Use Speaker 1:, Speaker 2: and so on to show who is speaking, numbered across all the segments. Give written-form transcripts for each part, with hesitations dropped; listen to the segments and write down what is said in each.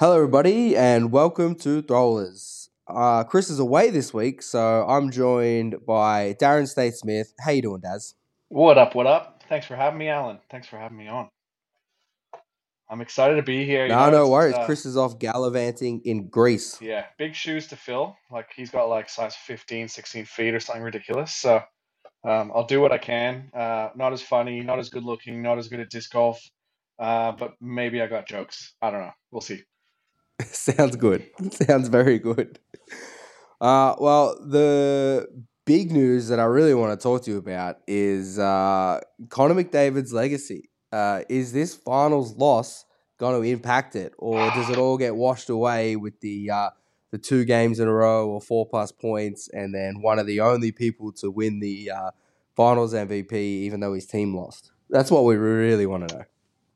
Speaker 1: Hello, everybody, and welcome to Throwlers. Chris is away this week, so I'm joined by Darren State Smith. How you doing, Daz?
Speaker 2: What up? What up? Thanks for having me, Alan. Thanks for having me on. I'm excited to be here.
Speaker 1: No
Speaker 2: It's
Speaker 1: worries. Chris is off gallivanting in Greece.
Speaker 2: yeah, big shoes to fill. Like he's got like size 15, 16 feet or something ridiculous. So I'll do what I can. Not as funny, not as good looking, not as good at disc golf. But maybe I got jokes. I don't know. We'll see.
Speaker 1: Sounds good. Sounds very good. Well, the big news that I really want to talk to you about is Connor McDavid's legacy. Is this finals loss going to impact it, or does it all get washed away with the 2 games in a row or 4+ points, and then one of the only people to win the finals MVP, even though his team lost? That's what we really want to know.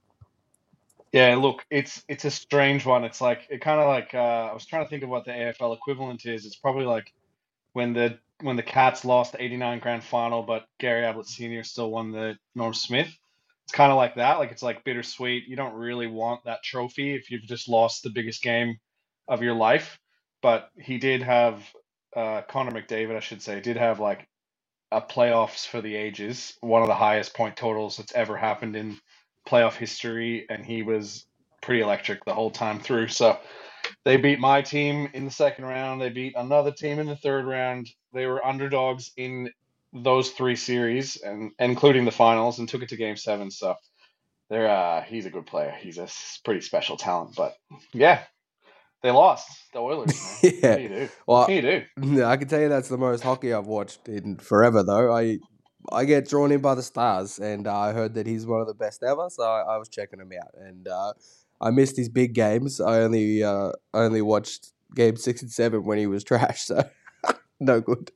Speaker 2: Yeah, look, it's a strange one. It's like it kind of like I was trying to think of what the AFL equivalent is. It's probably like when the Cats lost the '89 grand final, but Gary Ablett Sr. still won the Norm Smith. It's kind of like that. Like it's like bittersweet. You don't really want that trophy if you've just lost the biggest game of your life. But he did have Connor McDavid, I should say, did have like a playoffs for the ages, one of the highest point totals that's ever happened in playoff history, and he was pretty electric the whole time through. So they beat my team in the second round. They beat another team in the third round. They were underdogs in those three series, and including the finals, and took it to Game 7. So he's a good player. He's a pretty special talent. But yeah, they lost the Oilers, man. What
Speaker 1: Yeah.
Speaker 2: do you do? What
Speaker 1: Well,
Speaker 2: can you do?
Speaker 1: I can tell you that's the most hockey I've watched in forever, though. I get drawn in by the stars, and I heard that he's one of the best ever, so I was checking him out. And I missed his big games. I only watched game 6 and 7 when he was trash, so no good.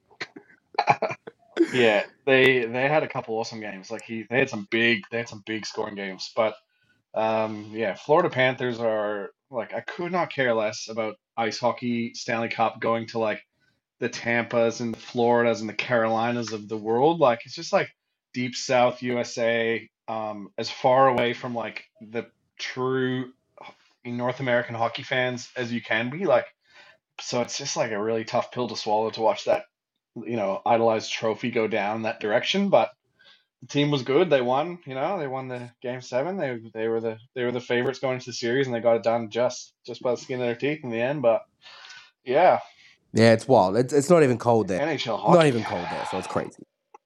Speaker 2: Yeah, they had a couple awesome games. Like they had some big scoring games. But yeah, Florida Panthers are like I could not care less about ice hockey Stanley Cup going to like the Tampas and the Floridas and the Carolinas of the world. Like it's just like deep South USA, as far away from like the true North American hockey fans as you can be. Like so, it's just like a really tough pill to swallow to watch that idolized trophy go down that direction. But the team was good. They won. They won the Game 7. They were the favorites going into the series, and they got it done just by the skin of their teeth in the end. But yeah,
Speaker 1: Yeah, it's wild. It's not even cold there.
Speaker 2: NHL
Speaker 1: Not
Speaker 2: hockey.
Speaker 1: even cold there, so it's crazy.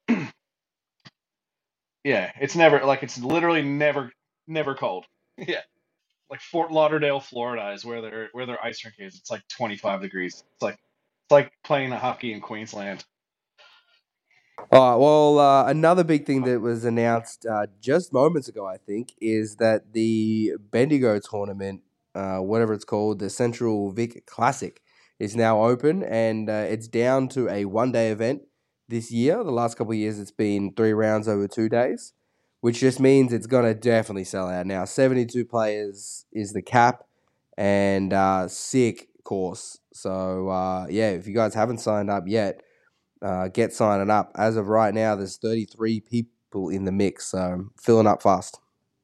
Speaker 2: Yeah, it's literally never cold. Yeah, like Fort Lauderdale, Florida is where their ice rink is. It's like 25 degrees. It's like playing a hockey in Queensland.
Speaker 1: All right, well, another big thing that was announced just moments ago, I think, is that the Bendigo tournament, whatever it's called, the Central Vic Classic, is now open, and it's down to a one-day event this year. The last couple of years, it's been 3 rounds over 2 days, which just means it's going to definitely sell out. Now, 72 players is the cap, and sick course. So, yeah, if you guys haven't signed up yet, get signing up. As of right now, there's 33 people in the mix, so filling up fast.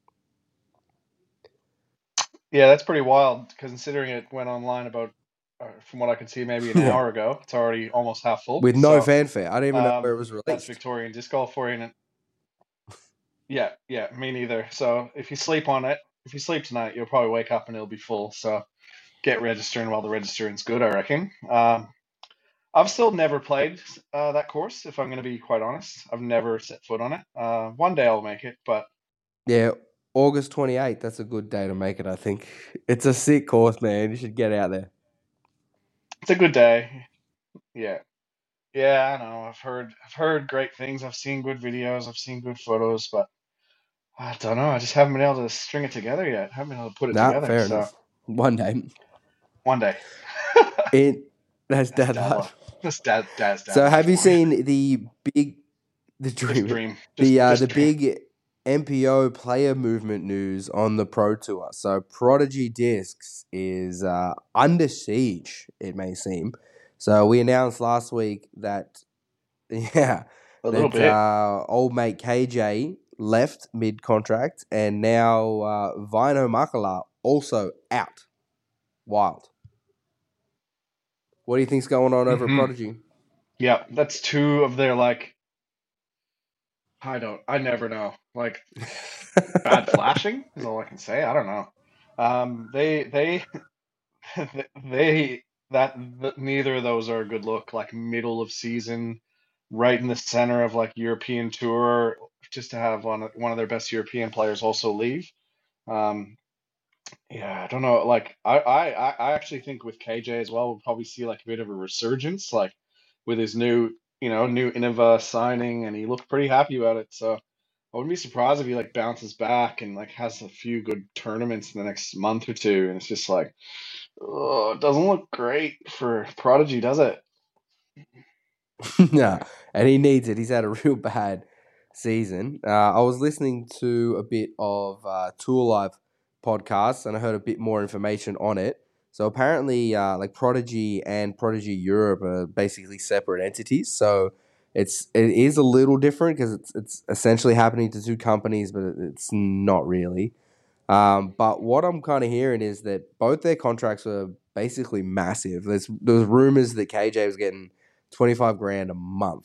Speaker 2: Yeah, that's pretty wild considering it went online about, from what I can see, maybe an
Speaker 1: Yeah,
Speaker 2: hour ago. It's already almost half full.
Speaker 1: with no
Speaker 2: So
Speaker 1: fanfare. I didn't even know where it was
Speaker 2: that's
Speaker 1: released.
Speaker 2: Victorian disc golf for you. And yeah, yeah, me neither. So if you sleep on it, if you sleep tonight, you'll probably wake up and it'll be full. So get registering while the registering's good, I reckon. I've still never played that course, if I'm going to be quite honest. I've never set foot on it. One day I'll make it, but
Speaker 1: Yeah, August 28th. That's a good day to make it, I think. It's a sick course, man. You should get out there.
Speaker 2: it's a good day. Yeah. Yeah, I know. I've heard great things. I've seen good videos. I've seen good photos, but I don't know. I just haven't been able to string it together yet. Haven't been able to put it
Speaker 1: Nah,
Speaker 2: together.
Speaker 1: fair
Speaker 2: So
Speaker 1: enough. One day.
Speaker 2: one day.
Speaker 1: It That's
Speaker 2: That's
Speaker 1: dad
Speaker 2: dad
Speaker 1: life.
Speaker 2: life. That's dad
Speaker 1: So
Speaker 2: life
Speaker 1: have you
Speaker 2: for you.
Speaker 1: seen the
Speaker 2: Just
Speaker 1: dream
Speaker 2: dream. Just
Speaker 1: the
Speaker 2: dream.
Speaker 1: big MPO player movement news on the Pro Tour? So Prodigy Discs is under siege, it may seem. So we announced last week that yeah,
Speaker 2: A little
Speaker 1: that
Speaker 2: bit.
Speaker 1: old mate KJ left mid contract, and now Vino Makala also out. Wild. What do you think's going on over at
Speaker 2: Hmm.
Speaker 1: Prodigy?
Speaker 2: Yeah, that's two of their like. I never know. Like bad flashing is all I can say. I don't know. They they neither of those are a good look. Like middle of season, right in the center of like European tour, just to have one of their best European players also leave. Um, yeah, I don't know. Like I actually think with KJ as well, we'll probably see like a bit of a resurgence, like with his new Innova signing, and he looked pretty happy about it. So I wouldn't be surprised if he like bounces back and like has a few good tournaments in the next month or two. And it's just like, oh, it doesn't look great for Prodigy, does it?
Speaker 1: No, and he needs it. He's had a real bad season. I was listening to a bit of Tour Life podcast, and I heard a bit more information on it. So apparently, like Prodigy and Prodigy Europe are basically separate entities. So it is a little different because it's essentially happening to two companies, but it's not really. But what I'm kind of hearing is that both their contracts were basically massive. There's rumors that KJ was getting 25 grand a month,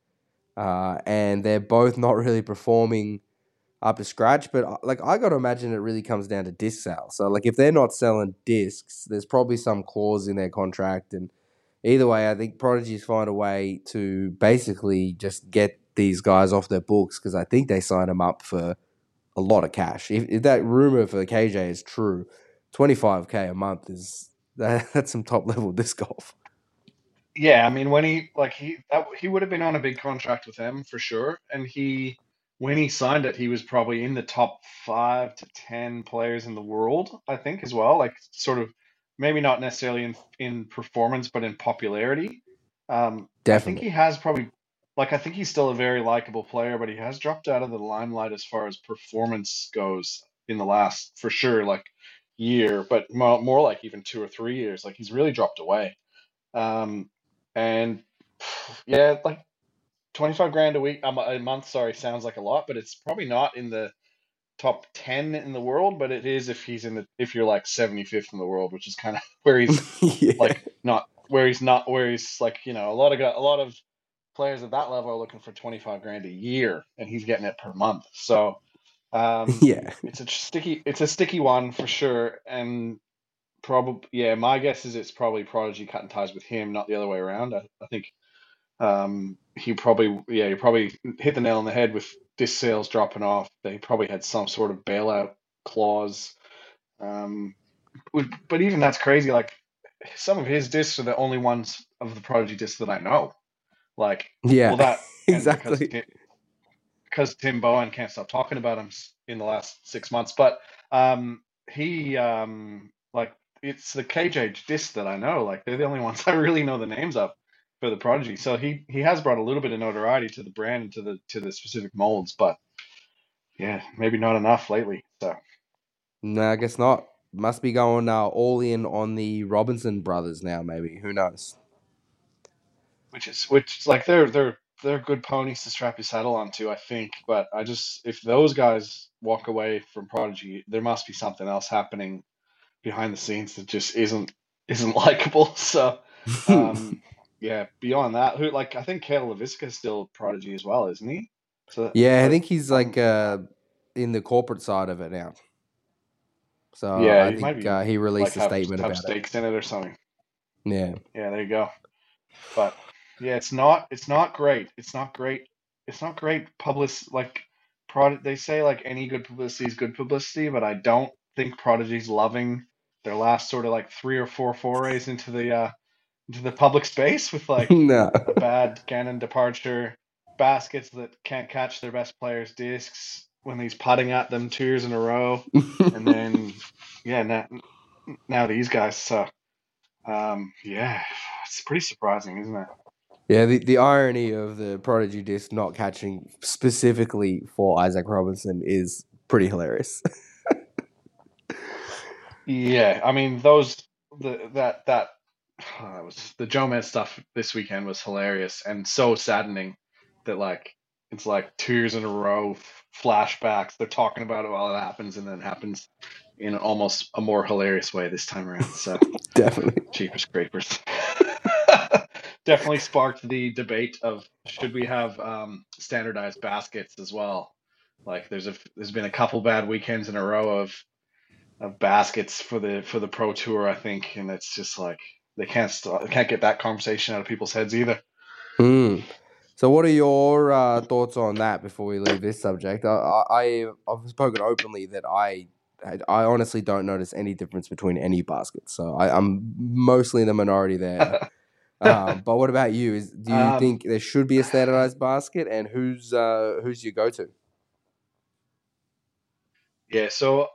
Speaker 1: and they're both not really performing up to scratch. But like I got to imagine it really comes down to disc sales. So like if they're not selling discs, there's probably some clause in their contract. And either way, I think Prodigy's find a way to basically just get these guys off their books because I think they sign them up for a lot of cash. If that rumor for KJ is true, 25K a month that's some top level disc golf.
Speaker 2: Yeah, I mean when he would have been on a big contract with them for sure, and he when he signed it, he was probably in the top 5 to 10 players in the world, I think, as well. Like sort of maybe not necessarily in performance, but in popularity. I think
Speaker 1: Definitely.
Speaker 2: he has probably I think he's still a very likable player, but he has dropped out of the limelight as far as performance goes in the last for sure year, but more like even 2 or 3 years. Like he's really dropped away. Um, and yeah, like 25 grand a week, a month, sorry, sounds like a lot, but it's probably not in the top 10 in the world, but it is if you're like 75th in the world, which is kind of where he's
Speaker 1: Yeah.
Speaker 2: like not where he's like, a lot of players at that level are looking for 25 grand a year and he's getting it per month. So,
Speaker 1: Yeah.
Speaker 2: it's a sticky one for sure. And probably, yeah, my guess is it's probably Prodigy cutting ties with him, not the other way around. I think he probably hit the nail on the head with disc sales dropping off. They probably had some sort of bailout clause. Um, but even that's crazy. Like some of his discs are the only ones of the Prodigy discs that I know. Like,
Speaker 1: Yeah.
Speaker 2: well, that and
Speaker 1: Exactly.
Speaker 2: because Tim Bowen can't stop talking about him in the last 6 months. But he like it's the KJ disc that I know. Like they're the only ones I really know the names of for the Prodigy. So he has brought a little bit of notoriety to the brand and to the specific molds, but yeah, maybe not enough lately. So
Speaker 1: No, I guess not. Must be going all in on the Robinson brothers now, maybe. Who knows?
Speaker 2: which like they're good ponies to strap your saddle onto, I think. But I just if those guys walk away from Prodigy, there must be something else happening behind the scenes that just isn't likable. So, um, yeah. Beyond that, who like I think Kale LaVisca is still Prodigy as well, isn't he? So,
Speaker 1: Yeah, I
Speaker 2: but
Speaker 1: think he's
Speaker 2: I'm
Speaker 1: like in the corporate side of it now. So
Speaker 2: yeah,
Speaker 1: I
Speaker 2: he might
Speaker 1: think
Speaker 2: be
Speaker 1: he
Speaker 2: like
Speaker 1: released a statement
Speaker 2: have
Speaker 1: about it.
Speaker 2: stakes in it or something.
Speaker 1: Yeah.
Speaker 2: Yeah, there you go. But yeah, it's not great. It's not great. It's not great public like prod. They say like any good publicity is good publicity, but I don't think Prodigy's loving their last sort of like 3 or 4 forays into the public space with like
Speaker 1: No.
Speaker 2: a bad Gannon departure, baskets that can't catch their best players' discs when he's putting at them 2 years in a row, and then yeah, now these guys. So yeah, it's pretty surprising, isn't it?
Speaker 1: Yeah, the irony of the Prodigy disc not catching specifically for Isaac Robinson is pretty hilarious.
Speaker 2: Yeah, I mean those the that was the Joe Man stuff this weekend was hilarious and so saddening that like it's like 2 years in a row flashbacks. They're talking about it while it happens and then it happens. in almost a more hilarious way this time around. So
Speaker 1: Definitely.
Speaker 2: cheaper scrapers. Definitely sparked the debate of should we have standardized baskets as well. Like there's been a couple bad weekends in a row of baskets for the pro tour, I think, and it's just like they can't get that conversation out of people's heads either.
Speaker 1: Hmm. So, what are your thoughts on that before we leave this subject? I've spoken openly that I honestly don't notice any difference between any baskets, so I'm mostly in the minority there. But what about you? Do you
Speaker 2: um,
Speaker 1: think there should be a standardized basket, and who's your go-to?
Speaker 2: yeah, so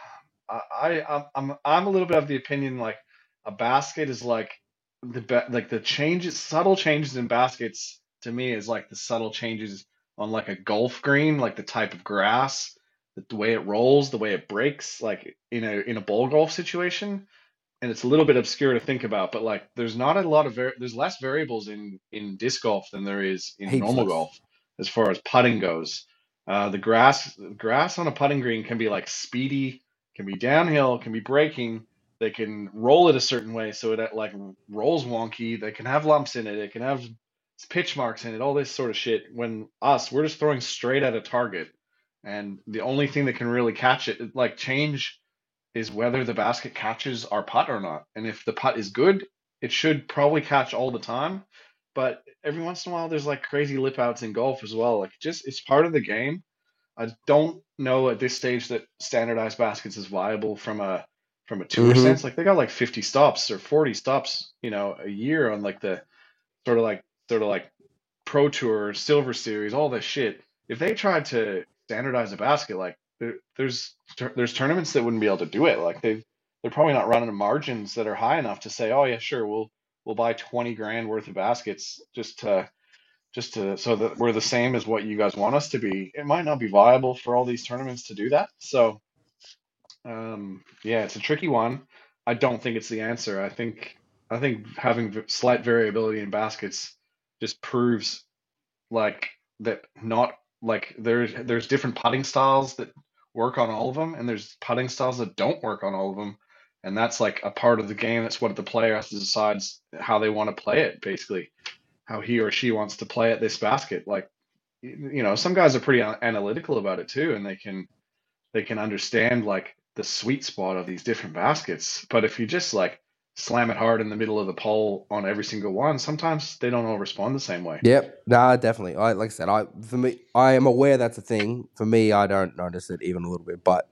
Speaker 2: I'm a little bit of the opinion like a basket is like like the changes, subtle changes in baskets to me is like the subtle changes on like a golf green, like the type of grass, the way it rolls, the way it breaks, like in a bowl golf situation. And it's a little bit obscure to think about, but like there's not a lot of there's less variables in disc golf than there is in
Speaker 1: Heaps
Speaker 2: normal
Speaker 1: less.
Speaker 2: golf as far as putting goes. The grass on a putting green can be like speedy, can be downhill, can be braking. They can roll it a certain way so it like rolls wonky. They can have lumps in it. It can have pitch marks in it. All this sort of shit. When we're just throwing straight at a target, and the only thing that can really catch it, like change is whether the basket catches our putt or not. And if the putt is good, it should probably catch all the time. But every once in a while, there's like crazy lip outs in golf as well. Like just it's part of the game. I don't know at this stage that standardized baskets is viable from a tour
Speaker 1: Mm-hmm.
Speaker 2: sense. Like they got like 50 stops or 40 stops, a year on like the sort of like Pro Tour, Silver Series, all this shit. If they tried to standardize a basket, like there's tournaments that wouldn't be able to do it. Like they're probably not running margins that are high enough to say, oh yeah, sure, we'll buy 20 grand worth of baskets just to so that we're the same as what you guys want us to be. It might not be viable for all these tournaments to do that. So yeah, it's a tricky one. I don't think it's the answer. I think having slight variability in baskets just proves like that not like there's different putting styles that work on all of them, and there's putting styles that don't work on all of them, and that's like a part of the game. That's what the player has to decide how they want to play it, basically how he or she wants to play at this basket. Like some guys are pretty analytical about it too, and they can understand like the sweet spot of these different baskets. But if you just like slam it hard in the middle of the pole on every single one, sometimes they don't all respond the same way.
Speaker 1: Yep. Nah, definitely. Like I said, for me, I am aware that's a thing. For me, I don't notice it even a little bit, but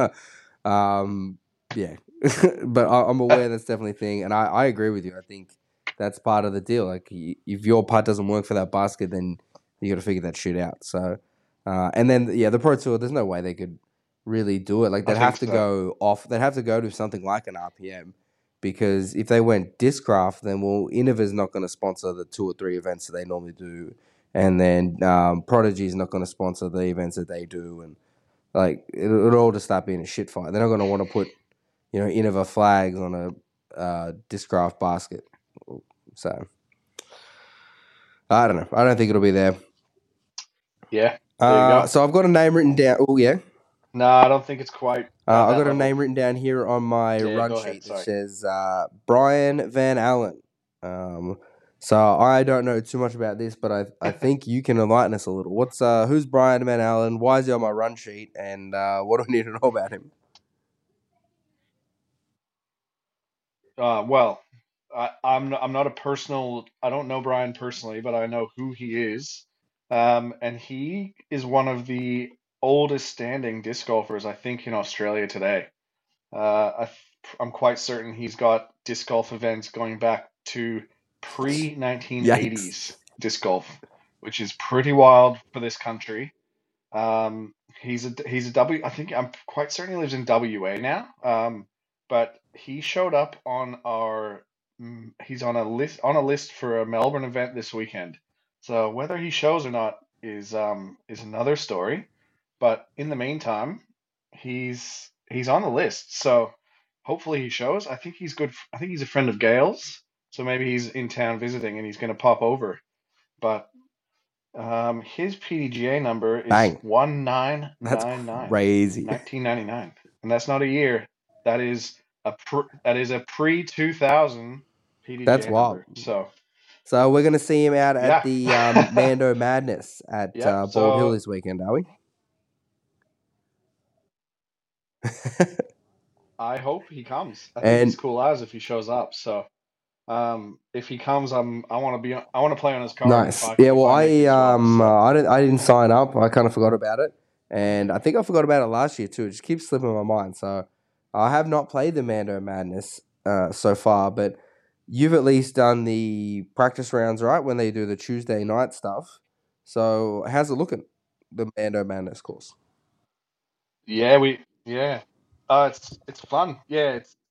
Speaker 1: um, yeah. But I'm aware that's definitely a thing, and I agree with you. I think that's part of the deal. Like, if your putt doesn't work for that basket, then you got to figure that shit out. So, and then yeah, the Pro Tour, there's no way they could really do it. Like,
Speaker 2: I
Speaker 1: they'd
Speaker 2: think
Speaker 1: have to
Speaker 2: so.
Speaker 1: go off. They'd have to go to something like an RPM. Because if they went Discraft, then Innova's not going to sponsor the 2 or 3 events that they normally do, and then Prodigy's not going to sponsor the events that they do, and like it'll all just start being a shit fight. They're not going to want to put Innova flags on a Discraft basket. So I don't know. I don't think it'll be there.
Speaker 2: Yeah, there you go.
Speaker 1: So I've got a name written down. Oh yeah.
Speaker 2: No, I don't think it's quite at
Speaker 1: I've
Speaker 2: that
Speaker 1: got a
Speaker 2: level.
Speaker 1: name written down here on my
Speaker 2: Yeah,
Speaker 1: run
Speaker 2: go ahead.
Speaker 1: sheet that
Speaker 2: Sorry.
Speaker 1: says Brian Van Allen. Um, so I don't know too much about this, but I think you can enlighten us a little. Who's Brian Van Allen? Why is he on my run sheet? And what do I need to know about him?
Speaker 2: Well, I'm not a personal. I don't know Brian personally, but I know who he is. And he is one of the oldest standing disc golfers, I think, in Australia today. I'm quite certain he's got disc golf events going back to pre
Speaker 1: Yikes!
Speaker 2: 1980s disc golf, which is pretty wild for this country. He's a W. I think I'm quite certain he lives in WA now. But he showed up on he's on a list for a Melbourne event this weekend. So whether he shows or not is another story. But in the meantime, he's on the list. So hopefully he shows. I think he's good. I think he's a friend of Gail's. So maybe he's in town visiting and he's going to pop over. But his PDGA number is
Speaker 1: Bang! That's
Speaker 2: 1999,
Speaker 1: crazy.
Speaker 2: 1999. and that's not a year. That is that is a pre-2000
Speaker 1: That's
Speaker 2: PDGA
Speaker 1: wild.
Speaker 2: number. So
Speaker 1: So we're gonna see him out at
Speaker 2: yeah,
Speaker 1: the Mando Madness at
Speaker 2: yep.
Speaker 1: Bald Hill
Speaker 2: So
Speaker 1: this weekend, are we?
Speaker 2: I hope he comes. I think he's
Speaker 1: And
Speaker 2: cool as if he shows up. So if he comes, I want to be I want to play on his card
Speaker 1: nice. Yeah.
Speaker 2: if
Speaker 1: Well,
Speaker 2: I make it as well. So
Speaker 1: I didn't sign up. I kind of forgot about it, and I think I forgot about it last year too. It just keeps slipping my mind. So I have not played the Mando Madness so far, but you've at least done the practice rounds, right? When they do the Tuesday night stuff. So how's it looking? The Mando Madness course.
Speaker 2: yeah, yeah. It's fun. Yeah,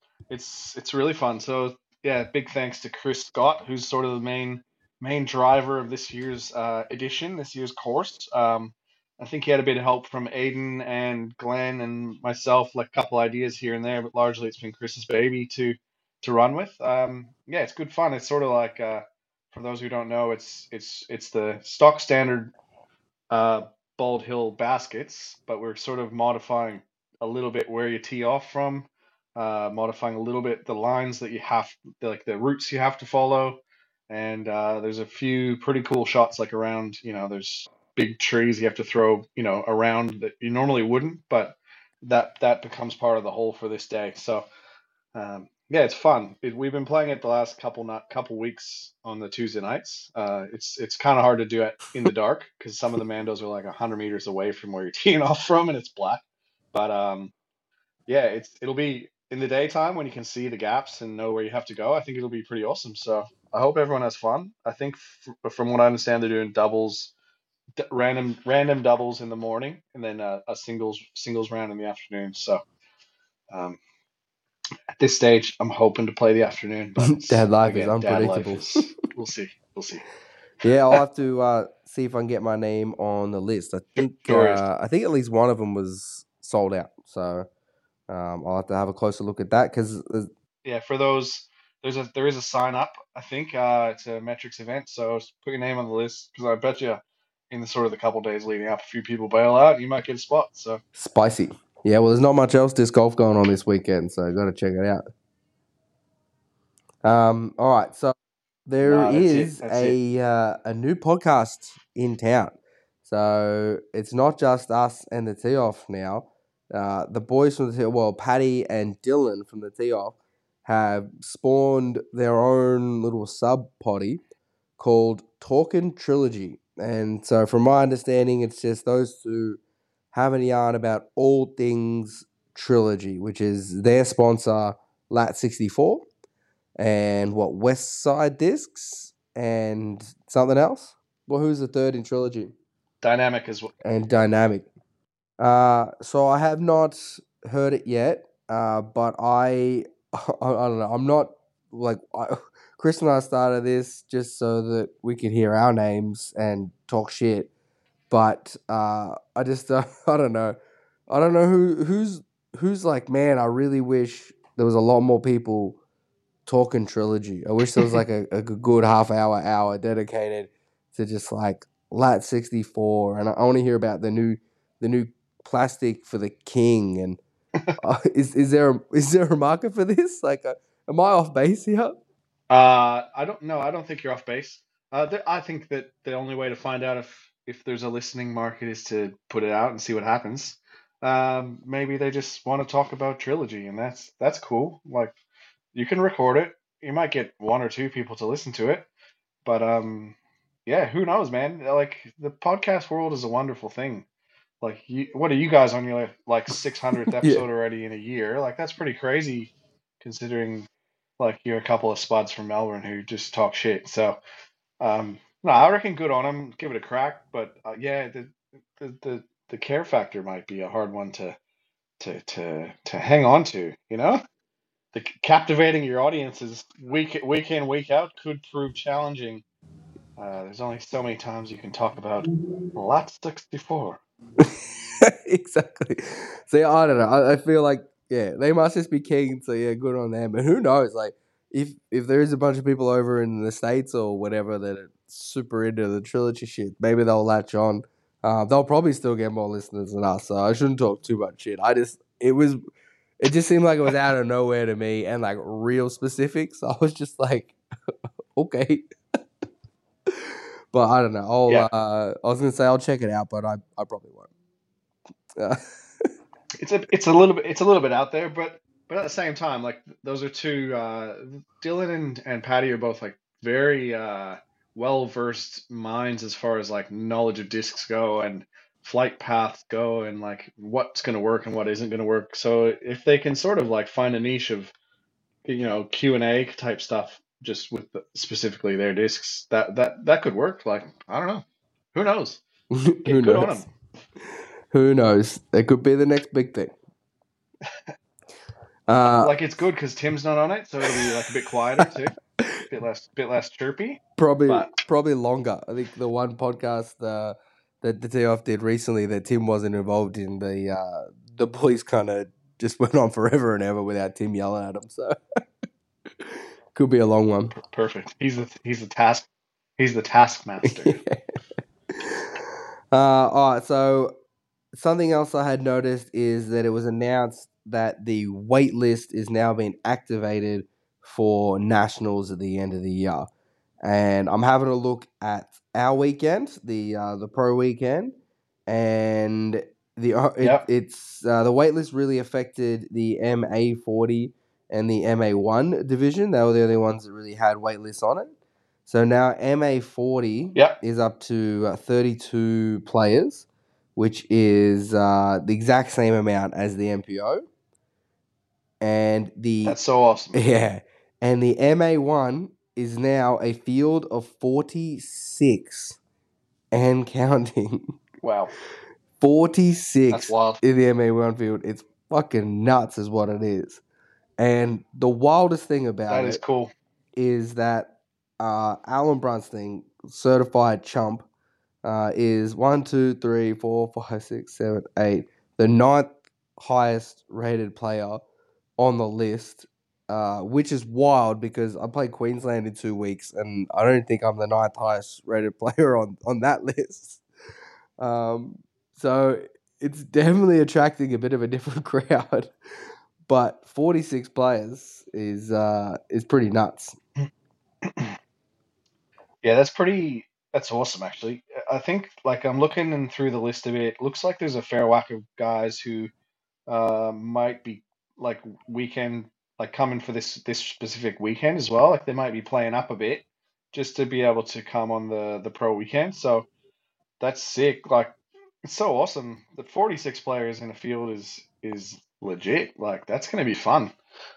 Speaker 2: it's really fun. So yeah, big thanks to Chris Scott, who's sort of the main driver of this year's edition, this year's course. I think he had a bit of help from Aiden and Glenn and myself, like a couple ideas here and there, but largely it's been Chris's baby to run with. Yeah, it's good fun. It's sort of like for those who don't know, it's the stock standard uh, Bald Hill baskets, but we're sort of modifying a little bit where you tee off from, modifying a little bit the lines that you have, like the routes you have to follow. And there's a few pretty cool shots, like around, there's big trees you have to throw, around that you normally wouldn't, but that becomes part of the whole for this day. So yeah, it's fun. We've been playing it the last couple weeks on the Tuesday nights. It's kind of hard to do it in the dark because some of the Mandos are like 100 meters away from where you're teeing off from, and it's black. But yeah, it'll be in the daytime when you can see the gaps and know where you have to go. I think it'll be pretty awesome. So I hope everyone has fun. I think from what I understand, they're doing doubles, random doubles in the morning, and then a singles round in the afternoon. So. Um, at this stage, I'm hoping to play the afternoon, but it's
Speaker 1: Dad life is
Speaker 2: again, dad life
Speaker 1: unpredictable.
Speaker 2: is. We'll see. We'll see.
Speaker 1: Yeah, I'll have to see if I can get my name on the list.
Speaker 2: Sure.
Speaker 1: I think at least one of them was sold out, so I'll have to have a closer look at that because
Speaker 2: Yeah, for those, there is a sign up. I think it's a metrics event, so put your name on the list because I bet you in the sort of the couple days leading up, a few people bail out, and you might get a spot. So
Speaker 1: spicy. Yeah, well, there's not much else disc golf going on this weekend, so got to check it out. All right, so there
Speaker 2: no, that's it.
Speaker 1: is
Speaker 2: That's it.
Speaker 1: a new podcast in town, so it's not just us and the tee off now. The boys from the tee, well, Paddy and Dylan from the tee off have spawned their own little sub potty called Talkin' Trilogy, and so from my understanding, it's just those two having a yarn about all things Trilogy, which is their sponsor, Lat64 and what West Side Discs and something else. Well, who's the third in Trilogy?
Speaker 2: Dynamic as well.
Speaker 1: And Dynamic. So I have not heard it yet, but I don't know. I'm not like Chris and I started this just so that we could hear our names and talk shit. But I just I don't know. I don't know who's like, man, I really wish there was a lot more people talking Trilogy. I wish there was like a good half hour dedicated to just like Lat64, and I want to hear about the new plastic for the King. And is there a market for this? Like, am I off base here?
Speaker 2: I don't know. I don't think you're off base. I think that the only way to find out if there's a listening market is to put it out and see what happens. Maybe they just want to talk about Trilogy, and that's cool. Like you can record it. You might get one or two people to listen to it, but yeah, who knows, man? Like the podcast world is a wonderful thing. Like, what are you guys on your like 600th
Speaker 1: Yeah.
Speaker 2: episode already in a year? Like that's pretty crazy, considering like you're a couple of spuds from Melbourne who just talk shit. So no, I reckon good on them. Give it a crack, but yeah, the care factor might be a hard one to hang on to. You know, captivating your audiences week in week out could prove challenging. There's only so many times you can talk about Lot 64.
Speaker 1: Exactly. See, I don't know. I feel like they must just be keen. So yeah, good on them. But who knows? Like, if there is a bunch of people over in the States or whatever that are super into the Trilogy shit, maybe they'll latch on. They'll probably still get more listeners than us. So I shouldn't talk too much shit. It was It just seemed like it was out of nowhere to me and like real specific. So I was just like, okay. But I don't know.
Speaker 2: Yeah,
Speaker 1: I was gonna say I'll check it out, but I probably won't.
Speaker 2: it's a little bit out there, but at the same time, like those are two Dylan and Patty are both like very well versed minds as far as like knowledge of discs go and flight paths go and like what's going to work and what isn't going to work. So if they can sort of like find a niche of Q&A type stuff just with specifically their discs, that could work. Like I don't know, who knows?
Speaker 1: Who
Speaker 2: Good on them.
Speaker 1: knows? Who knows? It could be the next big thing.
Speaker 2: Like it's good because Tim's not on it, so it'll be like a bit quieter too, bit less chirpy. But
Speaker 1: Probably longer. I think the one podcast that the TOF did recently that Tim wasn't involved in, the boys kind of just went on forever and ever without Tim yelling at them. So could be a long one.
Speaker 2: perfect. He's the taskmaster.
Speaker 1: All right. So something else I had noticed is that it was announced that the wait list is now being activated for nationals at the end of the year. And I'm having a look at our weekend, the pro weekend, and it's the waitlist really affected the MA40 and the MA1 division. They were the only ones that really had waitlists on it. So now MA40 is up to 32 players, which is the exact same amount as the MPO. And
Speaker 2: That's so awesome.
Speaker 1: Yeah. And the MA1 is now a field of 46 and counting.
Speaker 2: Wow.
Speaker 1: 46
Speaker 2: That's wild.
Speaker 1: in the MA1 field. It's fucking nuts is what it is. And the wildest thing about
Speaker 2: that is cool
Speaker 1: is that Alan Brunsting, certified chump, is 1, 2, 3, 4, 5, 6, 7, 8, the ninth highest rated player on the list, which is wild because I played Queensland in 2 weeks and I don't think I'm the ninth highest rated player on that list. So it's definitely attracting a bit of a different crowd, but 46 players is pretty nuts.
Speaker 2: Yeah, that's awesome actually. I think like I'm looking through the list of it. Looks like there's a fair whack of guys who might be like weekend like coming for this specific weekend as well. Like they might be playing up a bit just to be able to come on the pro weekend. So that's sick. Like it's so awesome. The 46 players in a field is legit. Like that's gonna be fun.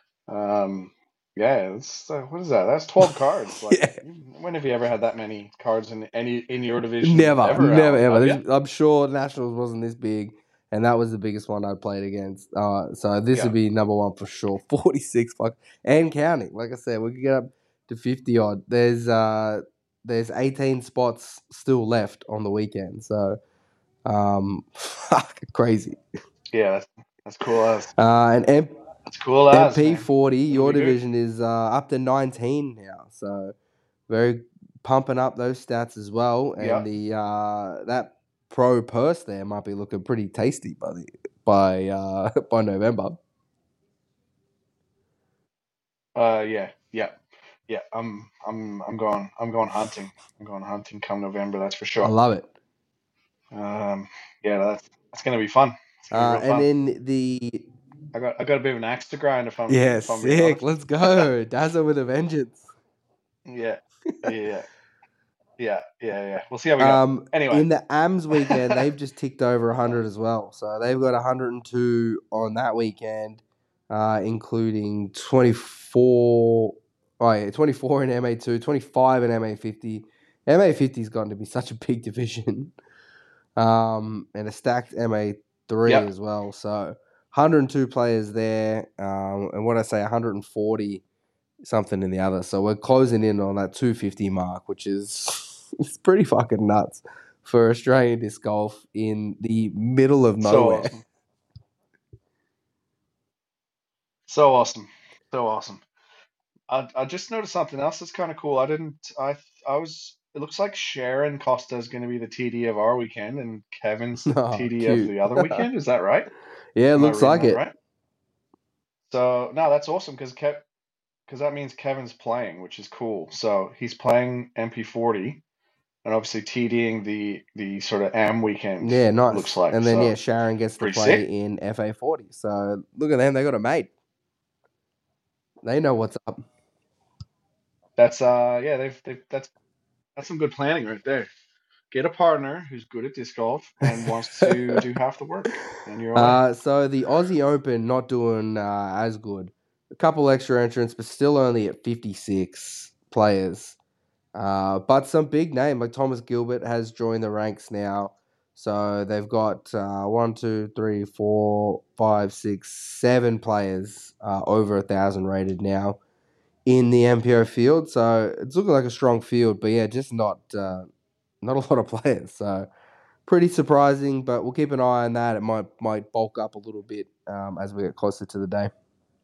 Speaker 2: Yeah, what is that? That's 12 cards. Like,
Speaker 1: Yeah.
Speaker 2: when have you ever had that many cards in your division?
Speaker 1: Never,
Speaker 2: ever.
Speaker 1: ever. I'm sure Nationals wasn't this big, and that was the biggest one I played against. So this would be number one for sure. 46 and counting. Like I said, we could get up to 50 odd. There's 18 spots still left on the weekend. So, crazy.
Speaker 2: Yeah, that's cool as.
Speaker 1: That's
Speaker 2: cool as
Speaker 1: MP40. Your division is up to 19 now. So very pumping up those stats as well, and the that pro purse there might be looking pretty tasty by November.
Speaker 2: Yeah. I'm going hunting. I'm going hunting come November. That's for sure.
Speaker 1: I love it.
Speaker 2: Yeah, that's gonna be fun.
Speaker 1: And then the
Speaker 2: I got a bit of an axe to grind if I'm
Speaker 1: sick. Let's go, Dazzle with a vengeance.
Speaker 2: Yeah. We'll see how we go. Anyway,
Speaker 1: in the AMS weekend, they've just ticked over 100 as well. So they've got 102 on that weekend, including 24. 24 in MA2, 25 in MA50. MA50's gotten to be such a big division, and a stacked MA3 as well. So 102 players there, and what I say, 140 something in the other. So we're closing in on that 250 mark, which is it's pretty fucking nuts for Australian disc golf in the middle of nowhere.
Speaker 2: So awesome. I just noticed something else that's kind of cool. It looks like Sharon Costa is going to be the TD of our weekend and Kevin's the TD of the other weekend. Is that right?
Speaker 1: Yeah, it looks like it.
Speaker 2: Right? So no, that's awesome because that means Kevin's playing, which is cool. So he's playing MP40 and obviously TDing the sort of AM weekend,
Speaker 1: Yeah,
Speaker 2: looks
Speaker 1: nice.
Speaker 2: like.
Speaker 1: And then
Speaker 2: So
Speaker 1: Sharon gets to
Speaker 2: pretty
Speaker 1: play
Speaker 2: sick.
Speaker 1: in FA40. So look at them, they got a mate. They know what's up.
Speaker 2: That's yeah, they've that's some good planning right there. Get a partner who's good at disc golf and wants to do half the work, and you're away.
Speaker 1: So the Aussie Open not doing as good. A couple extra entrants, but still only at 56 players. But some big name like Thomas Gilbert has joined the ranks now. So they've got 1, 2, 3, 4, 5, 6, 7 players over 1,000 rated now in the MPO field. So it's looking like a strong field, but yeah, just not a lot of players. So pretty surprising, but we'll keep an eye on that. It might bulk up a little bit as we get closer to the day.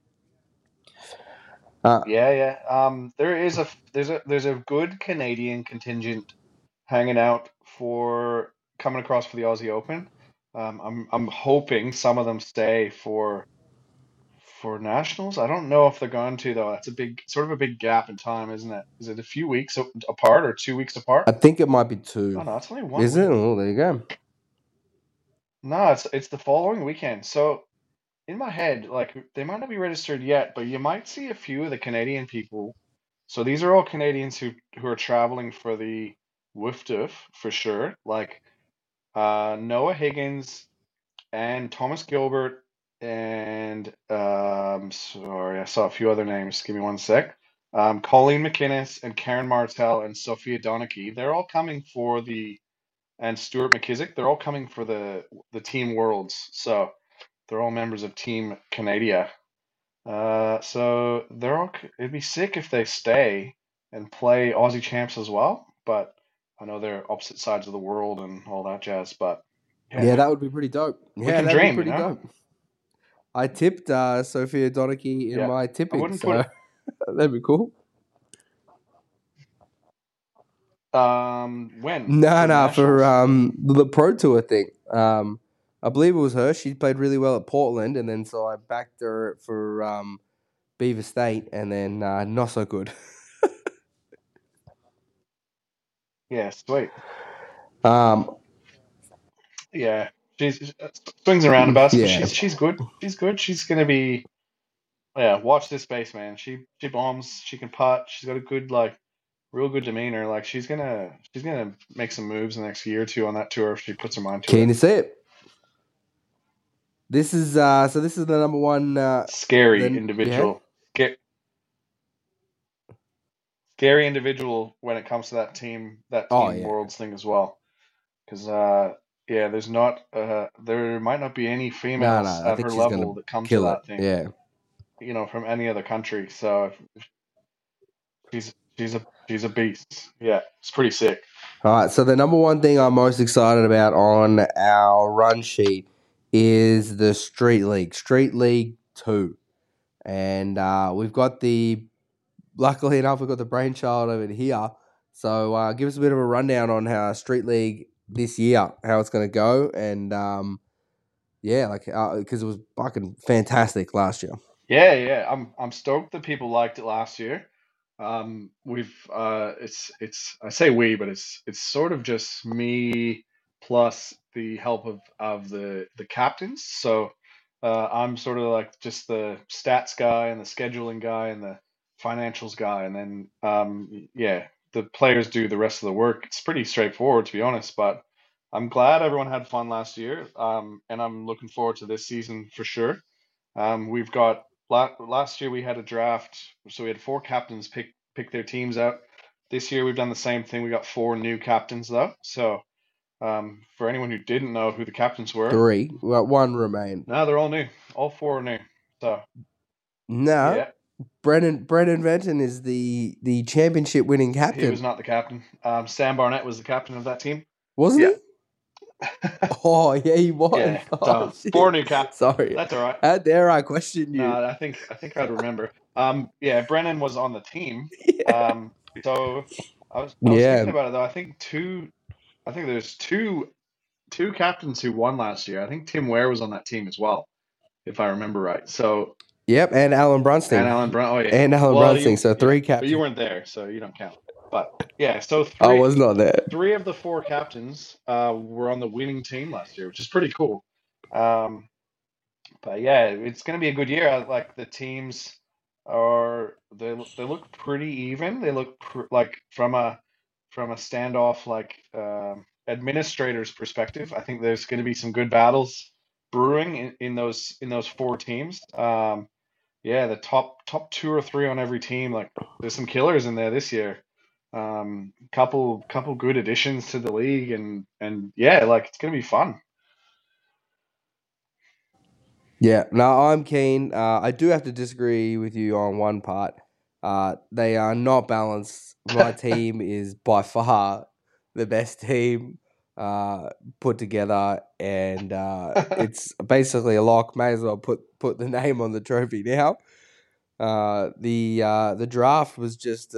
Speaker 2: Yeah, yeah. There's a good Canadian contingent hanging out for coming across for the Aussie Open. I'm hoping some of them stay for nationals. I don't know if they're going to though. That's a big sort of a big gap in time, isn't it? Is it a few weeks apart or 2 weeks apart?
Speaker 1: I think it might be
Speaker 2: Oh
Speaker 1: 2.
Speaker 2: no, it's only one
Speaker 1: Is it?
Speaker 2: week.
Speaker 1: Oh, there you go.
Speaker 2: No, it's the following weekend. So in my head, like they might not be registered yet, but you might see a few of the Canadian people. So these are all Canadians who are traveling for the WFDF for sure. Like Noah Higgins and Thomas Gilbert and sorry, I saw a few other names. Give me one sec. Colleen McInnes and Karen Martell and Sophia Donachie. They're all coming for the and Stuart McKissick. They're all coming for the Team Worlds. So they're all members of Team Canada. So it'd be sick if they stay and play Aussie champs as well, but I know they're opposite sides of the world and all that jazz, but
Speaker 1: Yeah,
Speaker 2: yeah,
Speaker 1: that would be pretty dope.
Speaker 2: we
Speaker 1: Yeah,
Speaker 2: can
Speaker 1: that'd be
Speaker 2: dream, you
Speaker 1: pretty
Speaker 2: know?
Speaker 1: dope. I tipped Sophia Donachie in
Speaker 2: Yeah.
Speaker 1: my
Speaker 2: I
Speaker 1: tipping,
Speaker 2: wouldn't put
Speaker 1: so that'd be cool.
Speaker 2: when
Speaker 1: No,
Speaker 2: for the
Speaker 1: no, for
Speaker 2: nationals?
Speaker 1: the Pro Tour thing. I believe it was her. She played really well at Portland, and then so I backed her for Beaver State, and then not so good.
Speaker 2: Yeah, sweet.
Speaker 1: um,
Speaker 2: Yeah. She's swings and roundabouts, but
Speaker 1: yeah,
Speaker 2: she's good. She's good. She's gonna be yeah, watch this space, man. She bombs, she can putt, she's got a good like real good demeanor. Like she's gonna make some moves in the next year or two on that tour if she puts her mind to
Speaker 1: keen
Speaker 2: it.
Speaker 1: to see it. This is so. This is the number one.
Speaker 2: Scary
Speaker 1: Then yeah.
Speaker 2: individual. Scary individual when it comes to that
Speaker 1: Oh
Speaker 2: team
Speaker 1: yeah.
Speaker 2: worlds thing as well. Because yeah, there might not be any
Speaker 1: No,
Speaker 2: females
Speaker 1: no. I
Speaker 2: at
Speaker 1: think
Speaker 2: her
Speaker 1: she's gonna
Speaker 2: level that come to
Speaker 1: kill it.
Speaker 2: that thing,
Speaker 1: Yeah.
Speaker 2: from any other country. So she's a beast. Yeah, it's pretty sick.
Speaker 1: All right. So the number one thing I'm most excited about on our run sheet is the Street League, Street League 2, and we've got the. Luckily enough, we've got the brainchild over here. So give us a bit of a rundown on how Street League this year, how it's going to go, and yeah, like because it was fucking fantastic last year.
Speaker 2: Yeah, yeah. I'm stoked that people liked it last year. We've it's I say we, but it's sort of just me plus the help of the captains. So I'm sort of like just the stats guy and the scheduling guy and the financials guy, and then yeah, the players do the rest of the work. It's pretty straightforward to be honest, but I'm glad everyone had fun last year. And I'm looking forward to this season for sure. We've got last year we had a draft, so we had four captains pick their teams out. This year we've done the same thing. We got four new captains though. So for anyone who didn't know who the captains were,
Speaker 1: 3, well, 1 remain.
Speaker 2: now they're all new. All four are new. So
Speaker 1: No,
Speaker 2: yeah,
Speaker 1: Brennan Venton is the championship winning
Speaker 2: he was
Speaker 1: captain,
Speaker 2: not the captain. Sam Barnett was the captain of that team.
Speaker 1: wasn't
Speaker 2: Yeah,
Speaker 1: he? Oh yeah, he was.
Speaker 2: yeah.
Speaker 1: Oh
Speaker 2: So four
Speaker 1: shit.
Speaker 2: new cap.
Speaker 1: Sorry.
Speaker 2: That's all right.
Speaker 1: How dare I question you?
Speaker 2: No, I think I'd remember. Yeah, Brennan was on the team.
Speaker 1: Yeah.
Speaker 2: So I was thinking
Speaker 1: Yeah.
Speaker 2: about it though. I think there's two captains who won last year. I think Tim Ware was on that team as well, if I remember right. So
Speaker 1: Yep, and Alan
Speaker 2: and
Speaker 1: Brunsting.
Speaker 2: Alan Brun. Oh yeah.
Speaker 1: And Alan
Speaker 2: Well,
Speaker 1: Brunsting. So
Speaker 2: yeah,
Speaker 1: three
Speaker 2: but you
Speaker 1: captains.
Speaker 2: weren't there, so you don't count. But yeah, so
Speaker 1: I was not there.
Speaker 2: three of the four captains were on the winning team last year, which is pretty cool. Um, but yeah, it's going to be a good year. Like the teams they look pretty even. They look like from a standoff like administrator's perspective. I think there's going to be some good battles brewing in those four teams. Yeah, the top two or three on every team. Like there's some killers in there this year. Couple good additions to the league, and yeah, like it's gonna be fun.
Speaker 1: Yeah, no, I'm keen. I do have to disagree with you on one part. They are not balanced. My team is by far the best team uh, put together, and it's basically a lock. May as well put the name on the trophy now. The draft was just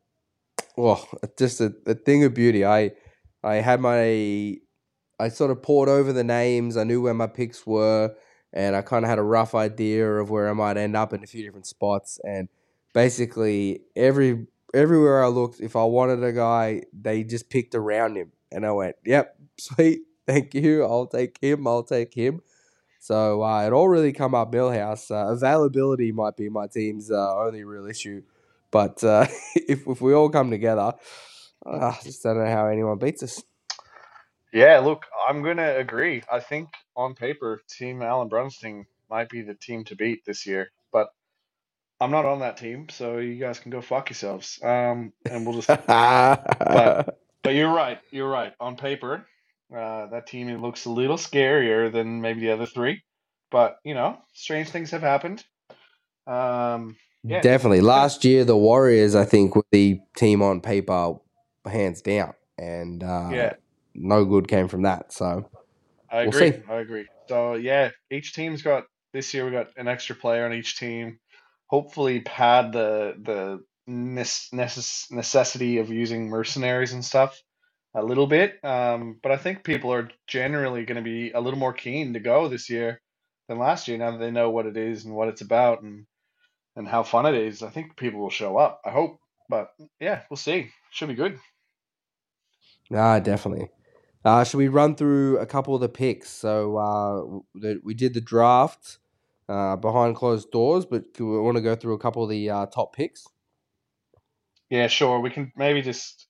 Speaker 1: a thing of beauty. I had my I sort of poured over the names. I knew where my picks were, and I kind of had a rough idea of where I might end up in a few different spots. And basically, everywhere I looked, if I wanted a guy, they just picked around him, and I went, "Yep, sweet, thank you. I'll take him. I'll take him." So it all really come up Millhouse. Availability might be my team's only real issue, but if we all come together, I just don't know how anyone beats us.
Speaker 2: Yeah, look, I'm gonna agree. I think on paper, Team Alan Brunsting might be the team to beat this year, but I'm not on that team, so you guys can go fuck yourselves. And we'll just, but but you're right. You're right. On paper, that team it looks a little scarier than maybe the other three, but strange things have happened. Yeah,
Speaker 1: Definitely.
Speaker 2: it's gonna.
Speaker 1: Last year, the Warriors, I think, were the team on paper, hands down, and
Speaker 2: Yeah,
Speaker 1: no good came from that. So
Speaker 2: I
Speaker 1: we'll
Speaker 2: agree.
Speaker 1: see.
Speaker 2: I agree. So yeah, each team's got this year. We got an extra player on each team. Hopefully, pad the necessity of using mercenaries and stuff a little bit. But I think people are generally going to be a little more keen to go this year than last year. Now that they know what it is and what it's about and how fun it is, I think people will show up. I hope. But yeah, we'll see. Should be good.
Speaker 1: Definitely. Should we run through a couple of the picks? So we did the draft behind closed doors, but do we want to go through a couple of the top picks?
Speaker 2: Yeah, sure. We can maybe just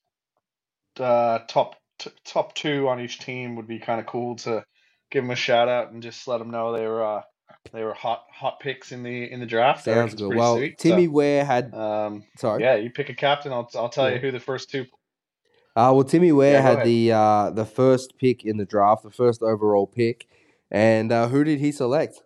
Speaker 2: top two on each team would be kind of cool to give them a shout out and just let them know they were hot picks in the draft. I reckon
Speaker 1: Sounds
Speaker 2: it's
Speaker 1: good.
Speaker 2: pretty
Speaker 1: Well,
Speaker 2: sweet. So
Speaker 1: Timmy Ware had. Sorry.
Speaker 2: yeah, you pick a captain. I'll tell you
Speaker 1: Yeah.
Speaker 2: who the first two.
Speaker 1: Well, Timmy Ware
Speaker 2: Yeah, go
Speaker 1: had
Speaker 2: ahead.
Speaker 1: the first pick in the draft, the first overall pick, and who did he select?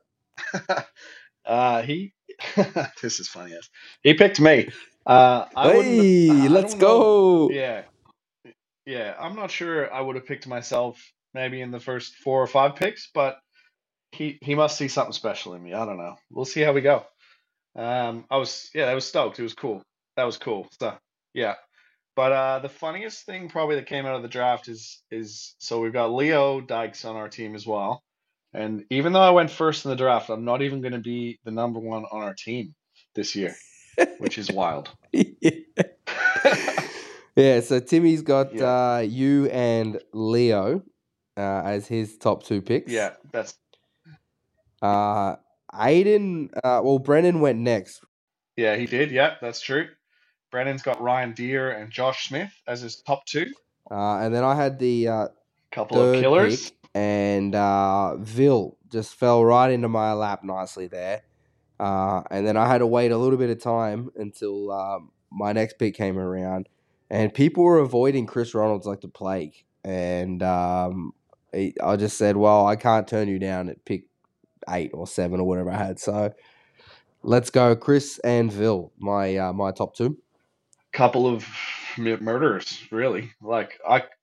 Speaker 2: He this is funny as he picked me. I wouldn't have.
Speaker 1: Hey,
Speaker 2: I
Speaker 1: let's
Speaker 2: don't know.
Speaker 1: go!
Speaker 2: Yeah, yeah. I'm not sure I would have picked myself maybe in the first four or five picks, but he must see something special in me. I don't know. We'll see how we go. I was stoked. It was cool. That was cool. So yeah. But the funniest thing probably that came out of the draft is so we've got Leo Dykes on our team as well. And even though I went first in the draft, I'm not even going to be the number one on our team this year, which is wild.
Speaker 1: Yeah, so Timmy's got
Speaker 2: Yeah,
Speaker 1: you and Leo as his top two picks.
Speaker 2: yeah, that's
Speaker 1: Uh, Aiden, well, Brennan went next,
Speaker 2: yeah, he did. Yeah, that's true. Brennan's got Ryan Deere and Josh Smith as his top two.
Speaker 1: and then I had the
Speaker 2: Couple of
Speaker 1: third
Speaker 2: killers.
Speaker 1: pick, and Vil just fell right into my lap nicely there. And then I had to wait a little bit of time until my next pick came around, and people were avoiding Chris Ronalds like the plague. And I just said, "Well, I can't turn you down at pick 8 or 7 or whatever I had." So let's go, Chris and Vil, my top two.
Speaker 2: Couple of murderers, really. Like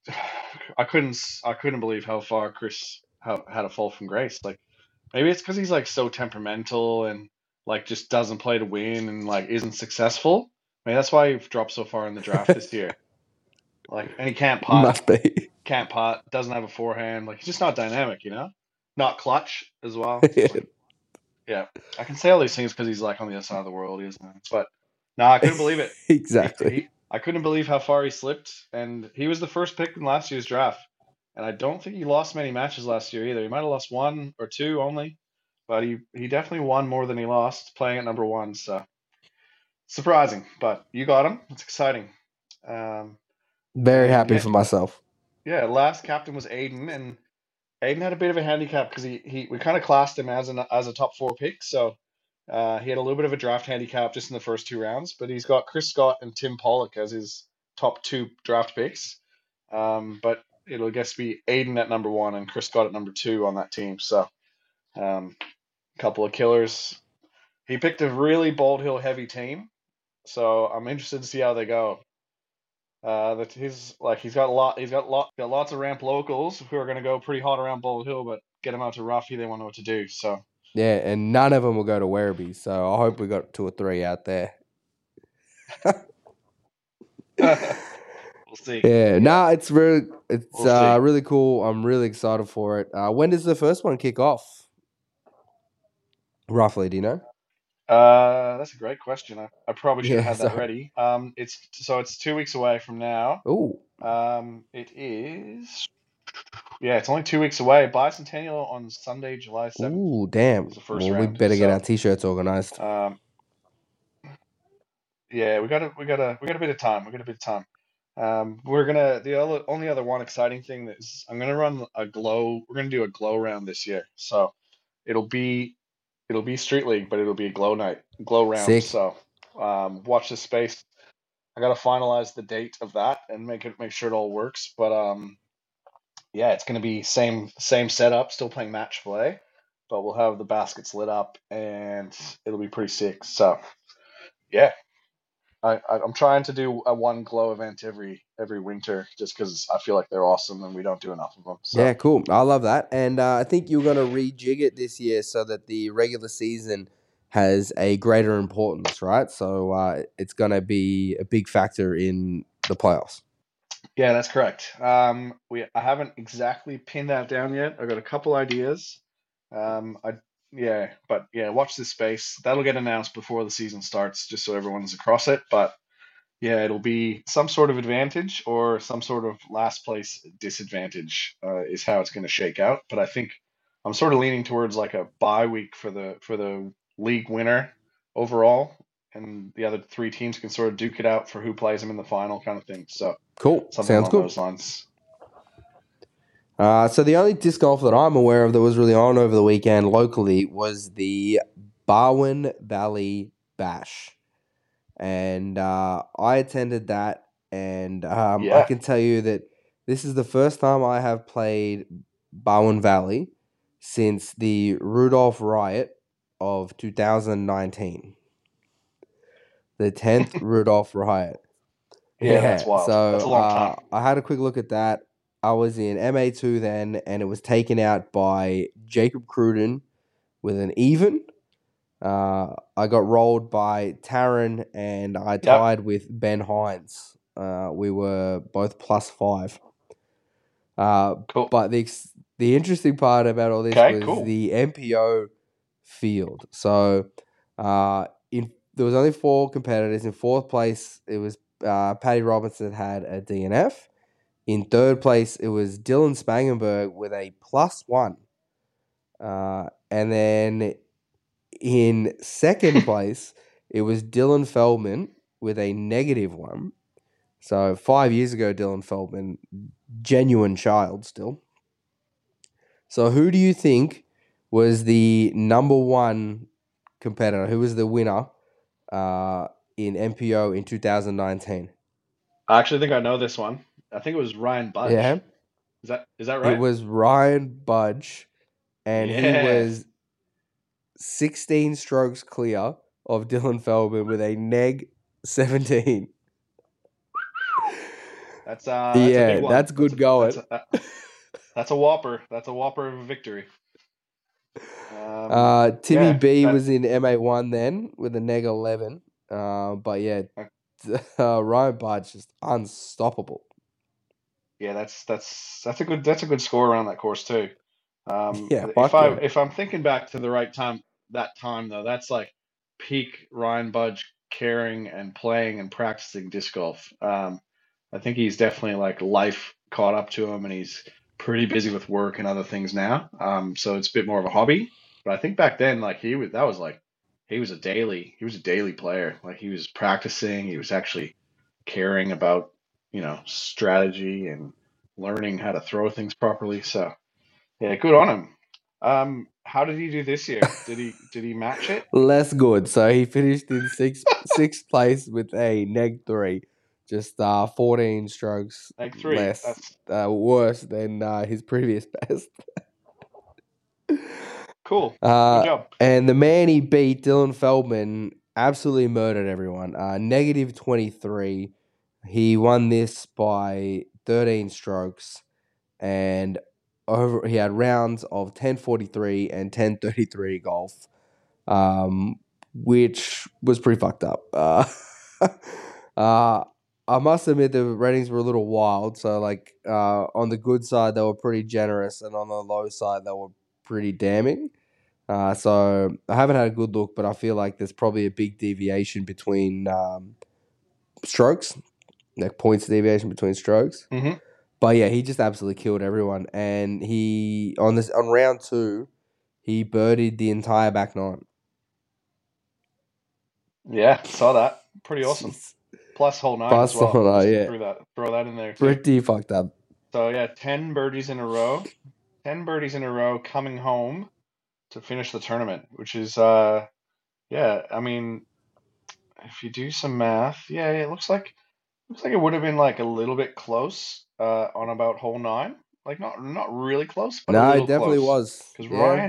Speaker 2: I couldn't believe how far Chris had a fall from grace. Like maybe it's because he's like so temperamental and like just doesn't play to win and like isn't successful. Maybe that's why he dropped so far in the draft this year. Like, and he
Speaker 1: Must be.
Speaker 2: can't putt, doesn't have a forehand. Like he's just not dynamic, Not clutch as well. Like Yeah, I can say all these things because he's like on the other side of the world, isn't it? But no, I couldn't believe it.
Speaker 1: Exactly.
Speaker 2: I couldn't believe how far he slipped, and he was the first pick in last year's draft. And I don't think he lost many matches last year either. He might have lost one or two only, but he definitely won more than he lost playing at number one. So surprising, but you got him. It's exciting. Um,
Speaker 1: Very
Speaker 2: and
Speaker 1: happy
Speaker 2: yeah,
Speaker 1: for myself.
Speaker 2: yeah. Last captain was Aiden, and Aiden had a bit of a handicap because we kind of classed him as a top four pick, so he had a little bit of a draft handicap just in the first two rounds. But he's got Chris Scott and Tim Pollock as his top two draft picks. But it'll I guess be Aiden at number one and Chris Scott at number two on that team. So a couple of killers. He picked a really Bald Hill heavy team, so I'm interested to see how they go. That he's got lots of ramp locals who are going to go pretty hot around Bald Hill, but get them out to Roughy, they won't know what to do. So
Speaker 1: Yeah, and none of them will go to Werribee, so I hope we got 2 or 3 out there.
Speaker 2: we'll see.
Speaker 1: Yeah,
Speaker 2: Yeah,
Speaker 1: nah, it's
Speaker 2: we'll see.
Speaker 1: really cool. I'm really excited for it. When does the first one kick off? Roughly, do you know?
Speaker 2: That's a great question. I probably should have
Speaker 1: Yeah,
Speaker 2: had that
Speaker 1: sorry.
Speaker 2: ready. It's 2 weeks away from now.
Speaker 1: Oh,
Speaker 2: It is. Yeah, it's only 2 weeks away. Bicentennial on Sunday, July 7th
Speaker 1: ooh, damn.
Speaker 2: is the first
Speaker 1: Well, we
Speaker 2: round.
Speaker 1: better get our
Speaker 2: So,
Speaker 1: t-shirts organized.
Speaker 2: um, yeah, we got a bit of time. We got a bit of time. We're gonna only other one exciting thing is I'm gonna run a glow. We're gonna do a glow round this year. So it'll be it'll be Street League, but it'll be a glow round.
Speaker 1: Sick.
Speaker 2: So watch this space. I gotta finalize the date of that and make sure it all works. But yeah, it's gonna be same setup, still playing match play, but we'll have the baskets lit up and it'll be pretty sick. So yeah, I'm trying to do a one glow event every winter just because I feel like they're awesome and we don't do enough of them. So
Speaker 1: Yeah, cool. I love that. And I think you're going to rejig it this year so that the regular season has a greater importance, right? So it's going to be a big factor in the playoffs.
Speaker 2: yeah, that's correct. I haven't exactly pinned that down yet. I've got a couple ideas. I yeah, but yeah, watch this space. That'll get announced before the season starts, just so everyone's across it. But yeah, it'll be some sort of advantage or some sort of last place disadvantage is how it's going to shake out. But I think I'm sort of leaning towards like a bye week for the league winner overall, and the other three teams can sort of duke it out for who plays them in the final, kind of thing. So
Speaker 1: Cool.
Speaker 2: something
Speaker 1: Sounds
Speaker 2: along
Speaker 1: good.
Speaker 2: those lines.
Speaker 1: So the only disc golf that I'm aware of that was really on over the weekend locally was the Barwon Valley Bash. And I attended that, and I
Speaker 2: Yeah.
Speaker 1: can tell you that this is the first time I have played Barwon Valley since the Rudolph riot of 2019, the 10th Rudolph riot.
Speaker 2: Yeah, that's
Speaker 1: Yeah,
Speaker 2: wild. That's
Speaker 1: so
Speaker 2: a long time.
Speaker 1: I had a quick look at that. I was in MA2 then, and it was taken out by Jacob Cruden with an even. I got rolled by Taryn, and I
Speaker 2: Yep.
Speaker 1: tied with Ben Hines. We were both +5. Uh,
Speaker 2: Cool.
Speaker 1: but the interesting part about all this
Speaker 2: Okay,
Speaker 1: was
Speaker 2: cool.
Speaker 1: the MPO field. So there was only 4 competitors. In 4th place, it was Paddy Robinson had a DNF. In 3rd place, it was Dylan Spangenberg with a +1. And then in 2nd place, it was Dylan Feldman with a -1. So 5 years ago, Dylan Feldman, genuine child still. So who do you think was the number 1 competitor? Who was the winner in MPO in 2019?
Speaker 2: I actually think I know this one. I think it was Ryan
Speaker 1: Yeah,
Speaker 2: Budge. Is that
Speaker 1: it
Speaker 2: right?
Speaker 1: was Ryan Budge, and he
Speaker 2: Yeah.
Speaker 1: was 16 strokes clear of Dylan Feldman with a -17.
Speaker 2: That's a big
Speaker 1: Yeah,
Speaker 2: one.
Speaker 1: that's good going.
Speaker 2: That's a whopper. That's a whopper of a victory.
Speaker 1: Timmy
Speaker 2: Yeah,
Speaker 1: B
Speaker 2: that
Speaker 1: was in MA1 then with a -11. But yeah, Ryan Budge just unstoppable.
Speaker 2: yeah, that's a good score around that course too.
Speaker 1: Yeah,
Speaker 2: If
Speaker 1: fuck
Speaker 2: I
Speaker 1: yeah.
Speaker 2: if I'm thinking back to the right time, that time though. That's like peak Ryan Budge caring and playing and practicing disc golf. I think he's definitely like life caught up to him, and he's pretty busy with work and other things now. So it's a bit more of a hobby. But I think back then, like he was a daily player. Like he was practicing, he was actually caring about, strategy and learning how to throw things properly. So yeah, good on him. How did he do this year? Did he match it?
Speaker 1: Less good. So he finished in sixth place with a neg 3, just 14 strokes
Speaker 2: Like three.
Speaker 1: less,
Speaker 2: That's
Speaker 1: worse than his previous best.
Speaker 2: cool. Good
Speaker 1: Uh,
Speaker 2: job.
Speaker 1: and the man he beat, Dylan Feldman, absolutely murdered everyone. Negative 23. He won this by 13 strokes, and he had rounds of 10:43 and 10:33 golf, which was pretty fucked up. Uh, I must admit the ratings were a little wild. So, like, on the good side, they were pretty generous, and on the low side, they were pretty damning. So I haven't had a good look, but I feel like there's probably a big deviation between strokes, like points deviation between strokes.
Speaker 2: Hmm.
Speaker 1: But yeah, he just absolutely killed everyone, and he on round 2, he birdied the entire back nine.
Speaker 2: Yeah, saw that. Pretty awesome.
Speaker 1: Jeez.
Speaker 2: Plus hole nine as well.
Speaker 1: Barcelona,
Speaker 2: Just
Speaker 1: yeah,
Speaker 2: throw that in there too.
Speaker 1: pretty fucked up.
Speaker 2: So yeah, 10 birdies in a row. 10 birdies in a row coming home to finish the tournament, which is yeah, I mean, if you do some math, yeah, it looks like it would have been like a little bit close on about hole nine. Like not really close, but a
Speaker 1: No, it
Speaker 2: little
Speaker 1: definitely
Speaker 2: close.
Speaker 1: was.
Speaker 2: Because
Speaker 1: Yeah,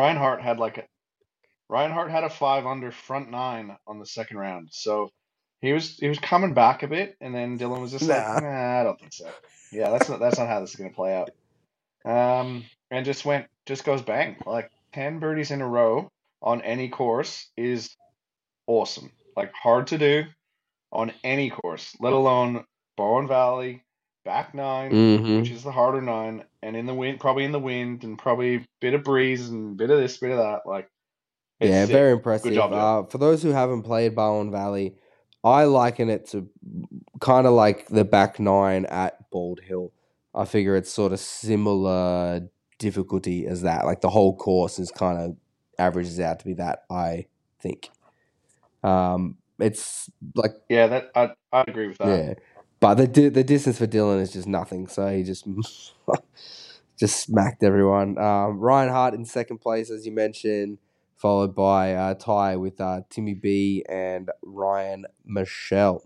Speaker 2: Ryan Hart had a 5 under front nine on the second round. So he was coming back a bit, and then Dylan was just like,
Speaker 1: nah.
Speaker 2: nah, I don't think so. Yeah, that's not how this is gonna play out. And just goes bang. Like 10 birdies in a row on any course is awesome. Like hard to do on any course, let alone Bowen Valley, back nine, which
Speaker 1: Mm-hmm.
Speaker 2: is the harder nine, and in the wind, probably in the wind, and probably a bit of breeze and bit of this, bit of that. Like it's
Speaker 1: Yeah, very
Speaker 2: sick. Good
Speaker 1: impressive.
Speaker 2: job, Dylan.
Speaker 1: For those who haven't played Barwon Valley, I liken it to kind of like the back nine at Bald Hill. I figure it's sort of similar difficulty as that. Like the whole course is kind of averages out to be that, I think. It's like,
Speaker 2: Yeah, that I agree with that.
Speaker 1: yeah, but the distance for Dylan is just nothing. So he just just smacked everyone. Ryan Hart in second place, as you mentioned, followed by tie with Timmy B and Ryan Michelle.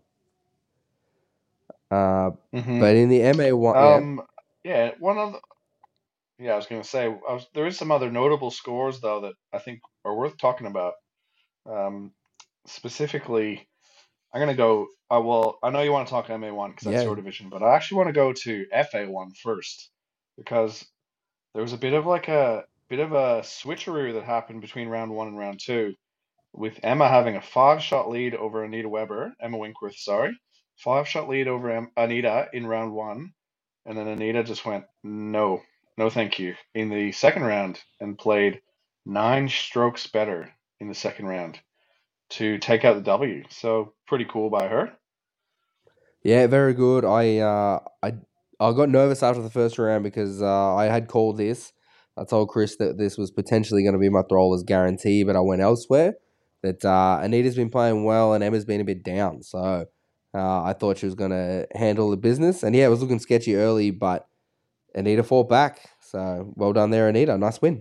Speaker 2: Hmm.
Speaker 1: But in the MA1, yeah,
Speaker 2: Um, yeah, yeah, I was gonna say, there is some other notable scores though that I think are worth talking about. Um, Specifically, I'm gonna go. Well, I know you want to talk MA1 because that's
Speaker 1: yeah,
Speaker 2: your division, but I actually want to go to FA1 first because there was a bit of a switcheroo that happened between round one and round two, with Emma having a 5-shot lead over Anita Weber, Emma Winkworth, sorry, 5-shot lead over Anita in round one, and then Anita just went no, no, thank you in the second round and played 9 strokes better in the second round to take out the W. So pretty cool by her.
Speaker 1: yeah, very good. I got nervous after the first round because I had called this. I told Chris that this was potentially going to be my throwler's guarantee, but I went elsewhere. That Anita's been playing well and Emma's been a bit down, so I thought she was going to handle the business. And yeah, it was looking sketchy early, but Anita fought back. So well done there, Anita. Nice win.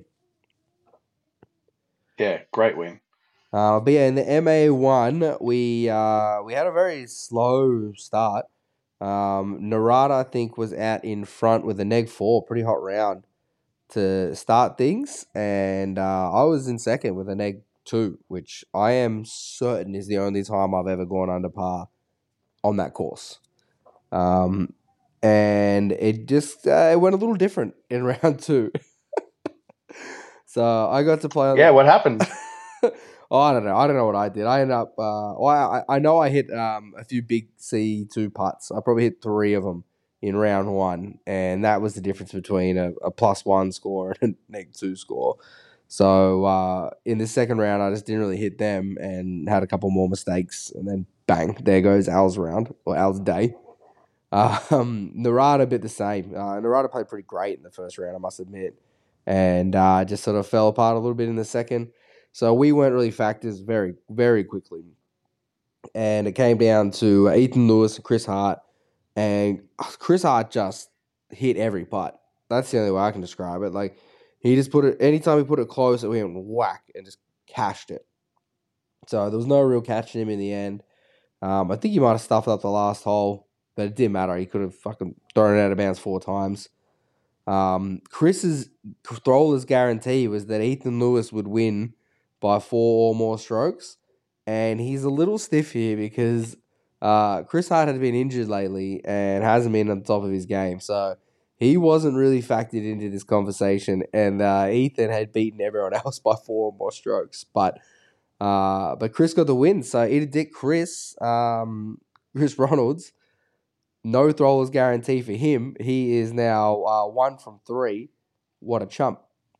Speaker 2: Yeah, great win.
Speaker 1: But yeah, in the MA1, we had a very slow start. Narada, I think, was out in front with a neg 4, pretty hot round to start things, and I was in second with a neg 2, which I am certain is the only time I've ever gone under par on that course. Um, and it just it went a little different in round 2. So I got to play on
Speaker 2: Yeah,
Speaker 1: the.
Speaker 2: what happened?
Speaker 1: Oh, I don't know. I don't know what I did. I ended up. I know I hit a few big C2 putts. I probably hit 3 of them in round 1, and that was the difference between a +1 score and a -2 score. So in the second round, I just didn't really hit them and had a couple more mistakes, and then bang, there goes Al's round or Al's day. Narada a bit the same. Narada played pretty great in the first round, I must admit, and just sort of fell apart a little bit in the second. So we weren't really factors very, very quickly, and it came down to Ethan Lewis and Chris Hart, and Chris Hart just hit every putt. That's the only way I can describe it. Like he just put it anytime he put it close, it went whack and just cashed it. So there was no real catching him in the end. I think he might have stuffed up the last hole, but it didn't matter. He could have fucking thrown it out of bounds 4 times. Chris's throwless guarantee was that Ethan Lewis would win by 4 or more strokes, and he's a little stiff here because Chris Hart had been injured lately and hasn't been on the top of his game, so he wasn't really factored into this conversation. And Ethan had beaten everyone else by 4 or more strokes, but Chris got the win. So eat a dick, Chris. Chris Ronalds. No throwers guarantee for him. He is now 1 from 3. What a chump!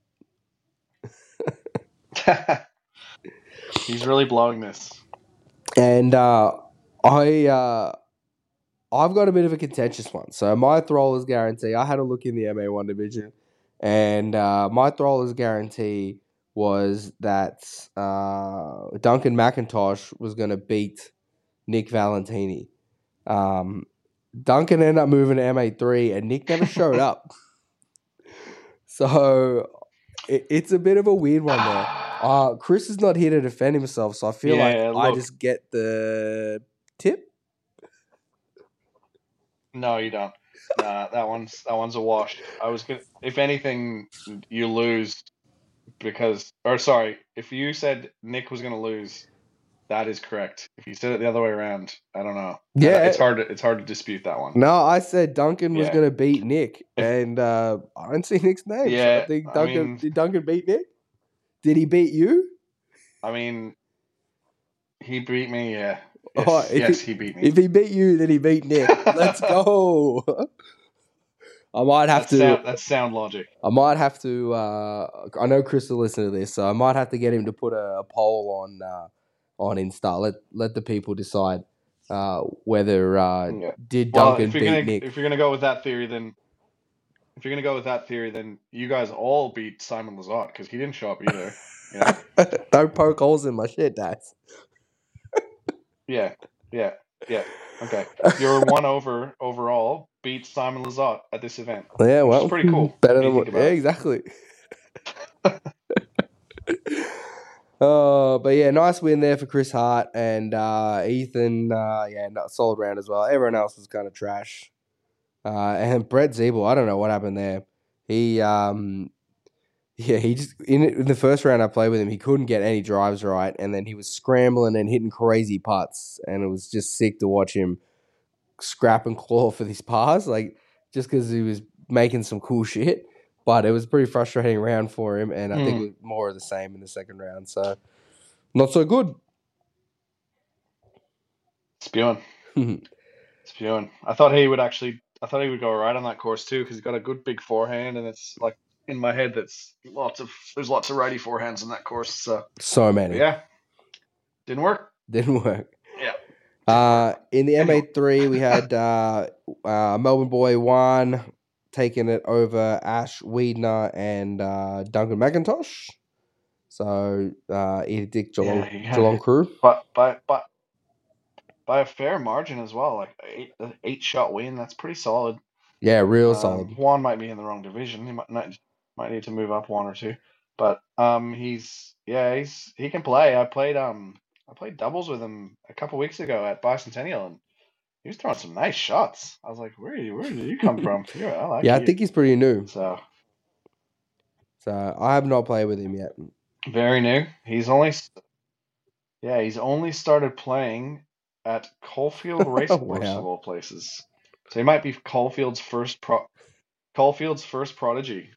Speaker 2: He's really blowing this.
Speaker 1: And I've got a bit of a contentious one. So my throwers guarantee. I had a look in the MA1 division, and my throwers guarantee was that Duncan McIntosh was going to beat Nick Valentini. Duncan ended up moving to MA3, and Nick never showed up. So it's a bit of a weird one there. Chris is not here to defend himself, so I feel like I just get the tip.
Speaker 2: No, you don't. Nah, that one's a wash. I was gonna. If anything, you lose because, or sorry, if you said Nick was gonna lose, that is correct. If you said it the other way around, I don't know.
Speaker 1: Yeah,
Speaker 2: it's hard to dispute that one.
Speaker 1: No, I said Duncan was going to beat Nick, and I don't see Nick's name.
Speaker 2: Yeah,
Speaker 1: so I think Duncan did Duncan beat Nick? Did he beat you?
Speaker 2: I mean, he beat me. Yeah. Yes, he beat me.
Speaker 1: If he beat you, then he beat Nick. Let's go. I might have to.
Speaker 2: That's sound logic.
Speaker 1: I might have to. I know Chris will listen to this, so I might have to get him to put a poll on Insta. Let the people decide whether did Duncan beat Nick.
Speaker 2: If you're gonna go with that theory, then you guys all beat Simon Lizotte because he didn't show up either. You know?
Speaker 1: Don't poke holes in my shit, Dax.
Speaker 2: Yeah. Okay. You're 1 overall. Beat Simon Lizotte at this event.
Speaker 1: Yeah, well,
Speaker 2: it's pretty cool.
Speaker 1: Better than what? Yeah, exactly. But yeah, nice win there for Chris Hart and Ethan. Solid round as well. Everyone else was kind of trash. And Brett Zeeble, I don't know what happened there. He just in the first round I played with him, he couldn't get any drives right, and then he was scrambling and hitting crazy putts, and it was just sick to watch him scrap and claw for these pars, like just because he was making some cool shit. But it was a pretty frustrating round for him, and I think it was more of the same in the second round. So not so good.
Speaker 2: Spewing. I thought he would go right on that course too, because he's got a good big forehand, and it's like in my head there's lots of righty forehands in that course.
Speaker 1: So many.
Speaker 2: Yeah. Didn't work.
Speaker 1: Yeah. In the MA3 we had Melbourne Boy 1 taking it over Ash Wiedner and Duncan McIntosh. So Eat Dick Geelong crew.
Speaker 2: But by a fair margin as well, like 8-shot win. That's pretty solid.
Speaker 1: Yeah, real solid.
Speaker 2: Juan might be in the wrong division. He might need to move up 1 or 2. But he can play. I played doubles with him a couple weeks ago at Bicentennial, and he was throwing some nice shots. I was like, where did you come from?
Speaker 1: I think he's pretty new.
Speaker 2: So
Speaker 1: I have not played with him yet.
Speaker 2: Very new. He's only started playing at Caulfield Racecourse of all places. So he might be Caulfield's first prodigy.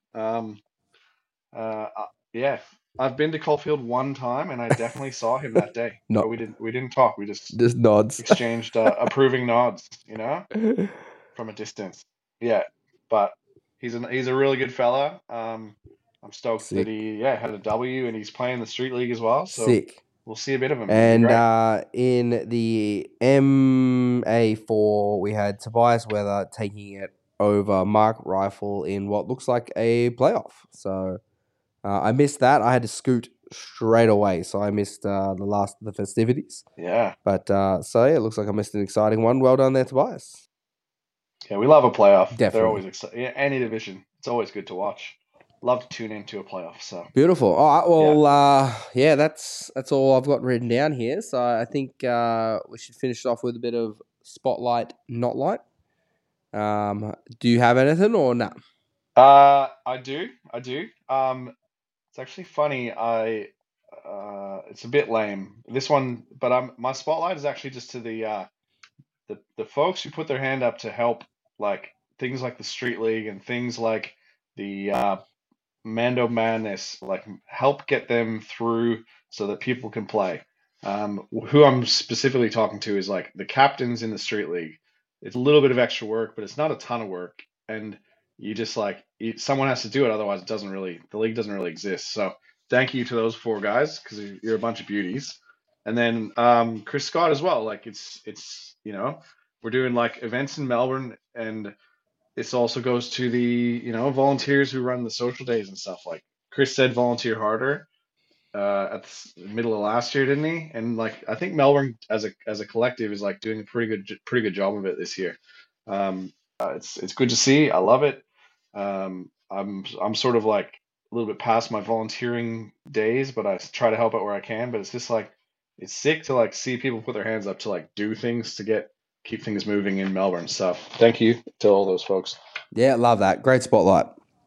Speaker 2: I've been to Caulfield 1 time, and I definitely saw him that day. No, we didn't talk. We just
Speaker 1: nods,
Speaker 2: exchanged approving nods, from a distance. Yeah, but he's a really good fella. I'm stoked that
Speaker 1: Sick.
Speaker 2: he had a W and he's playing the street league as well. So
Speaker 1: Sick.
Speaker 2: we'll see a bit of him. It'll be
Speaker 1: And
Speaker 2: great.
Speaker 1: in the MA4, we had Tobias Weather taking it over Mark Rifle in what looks like a playoff. So I missed that. I had to scoot straight away, so I missed the last of the festivities.
Speaker 2: Yeah.
Speaker 1: But so yeah, it looks like I missed an exciting one. Well done there, Tobias.
Speaker 2: Yeah, we love a playoff. They're
Speaker 1: Definitely.
Speaker 2: always exciting. Yeah, any division. It's always good to watch. Love to tune into a playoff. So
Speaker 1: Beautiful. All right.
Speaker 2: yeah.
Speaker 1: Well, yeah, that's all I've got written down here. So I think we should finish off with a bit of spotlight, not light. Do you have anything or not?
Speaker 2: I do. I do. It's actually funny. It's a bit lame. This one, but my spotlight is actually just to the folks who put their hand up to help, like things like the Street League and things like the Mando Madness, like help get them through so that people can play. Who I'm specifically talking to is like the captains in the Street League. It's a little bit of extra work, but it's not a ton of work, and you just someone has to do it, otherwise the league doesn't really exist. So thank you to those four guys because you're a bunch of beauties, and then Chris Scott as well. Like it's we're doing like events in Melbourne, and this also goes to the volunteers who run the social days and stuff. Like Chris said, volunteer harder at the middle of last year, didn't he? And like I think Melbourne as a collective is like doing a pretty good job of it this year. It's good to see. I love it. I'm sort of like a little bit past my volunteering days, but I try to help out where I can. But it's just like it's sick to like see people put their hands up to like do things to keep things moving in Melbourne. So thank you to all those folks.
Speaker 1: Yeah, love that. Great spotlight.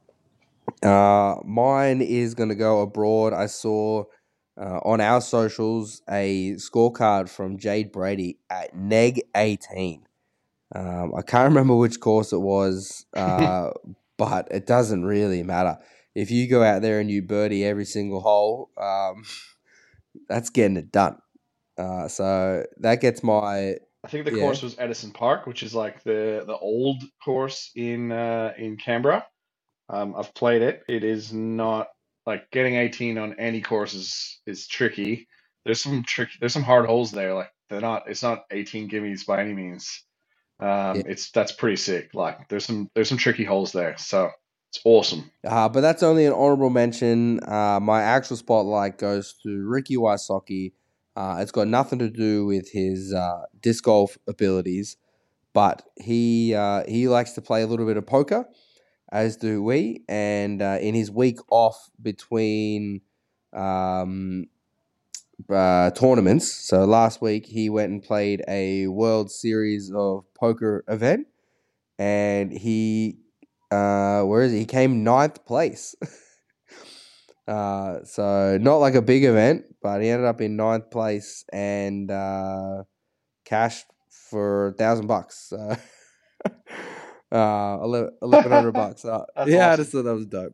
Speaker 1: Mine is going to go abroad. I saw on our socials a scorecard from Jade Brady at neg 18. I can't remember which course it was, but it doesn't really matter. If you go out there and you birdie every single hole, that's getting it done. So that gets my
Speaker 2: I think the
Speaker 1: yeah.
Speaker 2: course was Edison Park, which is like the old course in Canberra. I've played it. It is not like getting 18 on any course is tricky. There's some hard holes there. Like it's not 18 gimmies by any means.
Speaker 1: Yeah.
Speaker 2: That's pretty sick. Like there's some tricky holes there. So it's awesome.
Speaker 1: But that's only an honorable mention. My actual spotlight goes to Ricky Wysocki. It's got nothing to do with his disc golf abilities, but he likes to play a little bit of poker, as do we. And in his week off between um, tournaments, so last week he went and played a World Series of Poker event, and where is he? He came ninth place. So not like a big event, but he ended up in ninth place and cash for $1,000. So 1,100 bucks.
Speaker 2: That's
Speaker 1: Yeah, I just
Speaker 2: awesome.
Speaker 1: thought that was dope.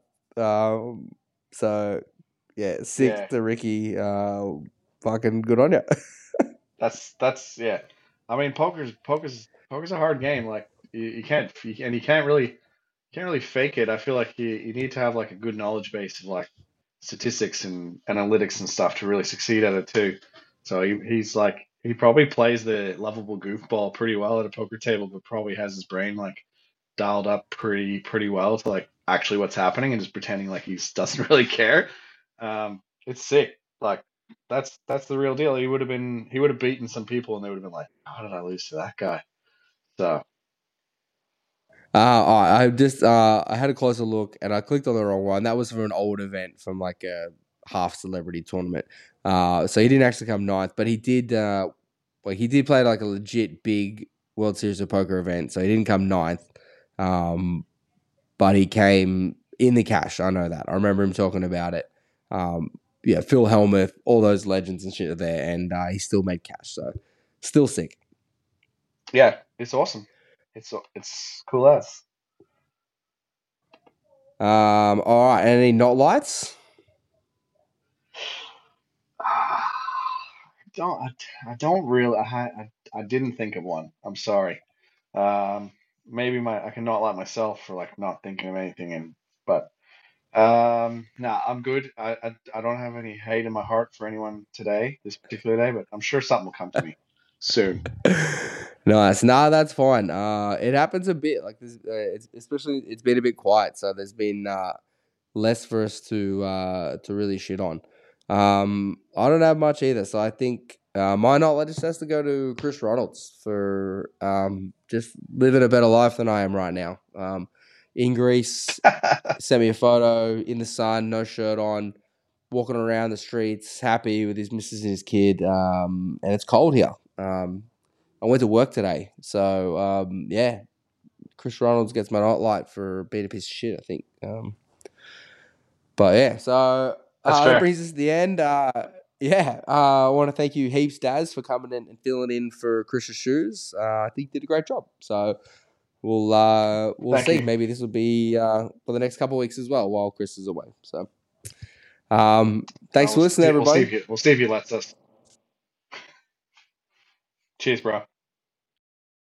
Speaker 1: So yeah, sick
Speaker 2: Yeah,
Speaker 1: to Ricky. Fucking good on you.
Speaker 2: that's. I mean, poker's a hard game. Like you can't really fake it. I feel like you need to have like a good knowledge base of like statistics and analytics and stuff to really succeed at it too. So he's like he probably plays the lovable goofball pretty well at a poker table, but probably has his brain like dialed up pretty well to like actually what's happening and just pretending like he doesn't really care. It's sick. Like that's the real deal. He would have beaten some people and they would have been like, how did I lose to that guy? So
Speaker 1: I had a closer look and I clicked on the wrong one. That was for an old event from like a half celebrity tournament. So he didn't actually come ninth, but he did. He did play like a legit big World Series of Poker event, so he didn't come ninth. But he came in the cash. I know that. I remember him talking about it. Yeah, Phil Hellmuth, all those legends and shit are there, and he still made cash. So still sick.
Speaker 2: yeah, it's awesome. It's cool as.
Speaker 1: All right. Any not lights?
Speaker 2: I don't really. I didn't think of one. I'm sorry. Um, maybe I can not like myself for like not thinking of anything, but Nah, I'm good. I don't have any hate in my heart for anyone today, this particular day, but I'm sure something will come to me soon.
Speaker 1: Nice. Nah, that's fine. It happens a bit like this, especially it's been a bit quiet, so there's been less for us to really shit on. I don't have much either, so I think my knowledge just has to go to Chris Ronalds for just living a better life than I am right now. In Greece, sent me a photo in the sun, no shirt on, walking around the streets, happy with his missus and his kid. And it's cold here. I went to work today, so yeah, Chris Ronalds gets my nightlight for being a piece of shit, I think. But yeah, so
Speaker 2: That's
Speaker 1: that
Speaker 2: fair.
Speaker 1: brings us to the end. Yeah, I want to thank you heaps, Daz, for coming in and filling in for Chris's shoes. I think you did a great job. So we'll
Speaker 2: Thank
Speaker 1: see.
Speaker 2: you.
Speaker 1: Maybe this will be for the next couple of weeks as well while Chris is away. So thanks for listening,
Speaker 2: We'll see
Speaker 1: everybody.
Speaker 2: if you we'll see if he lets us. Cheers, bro.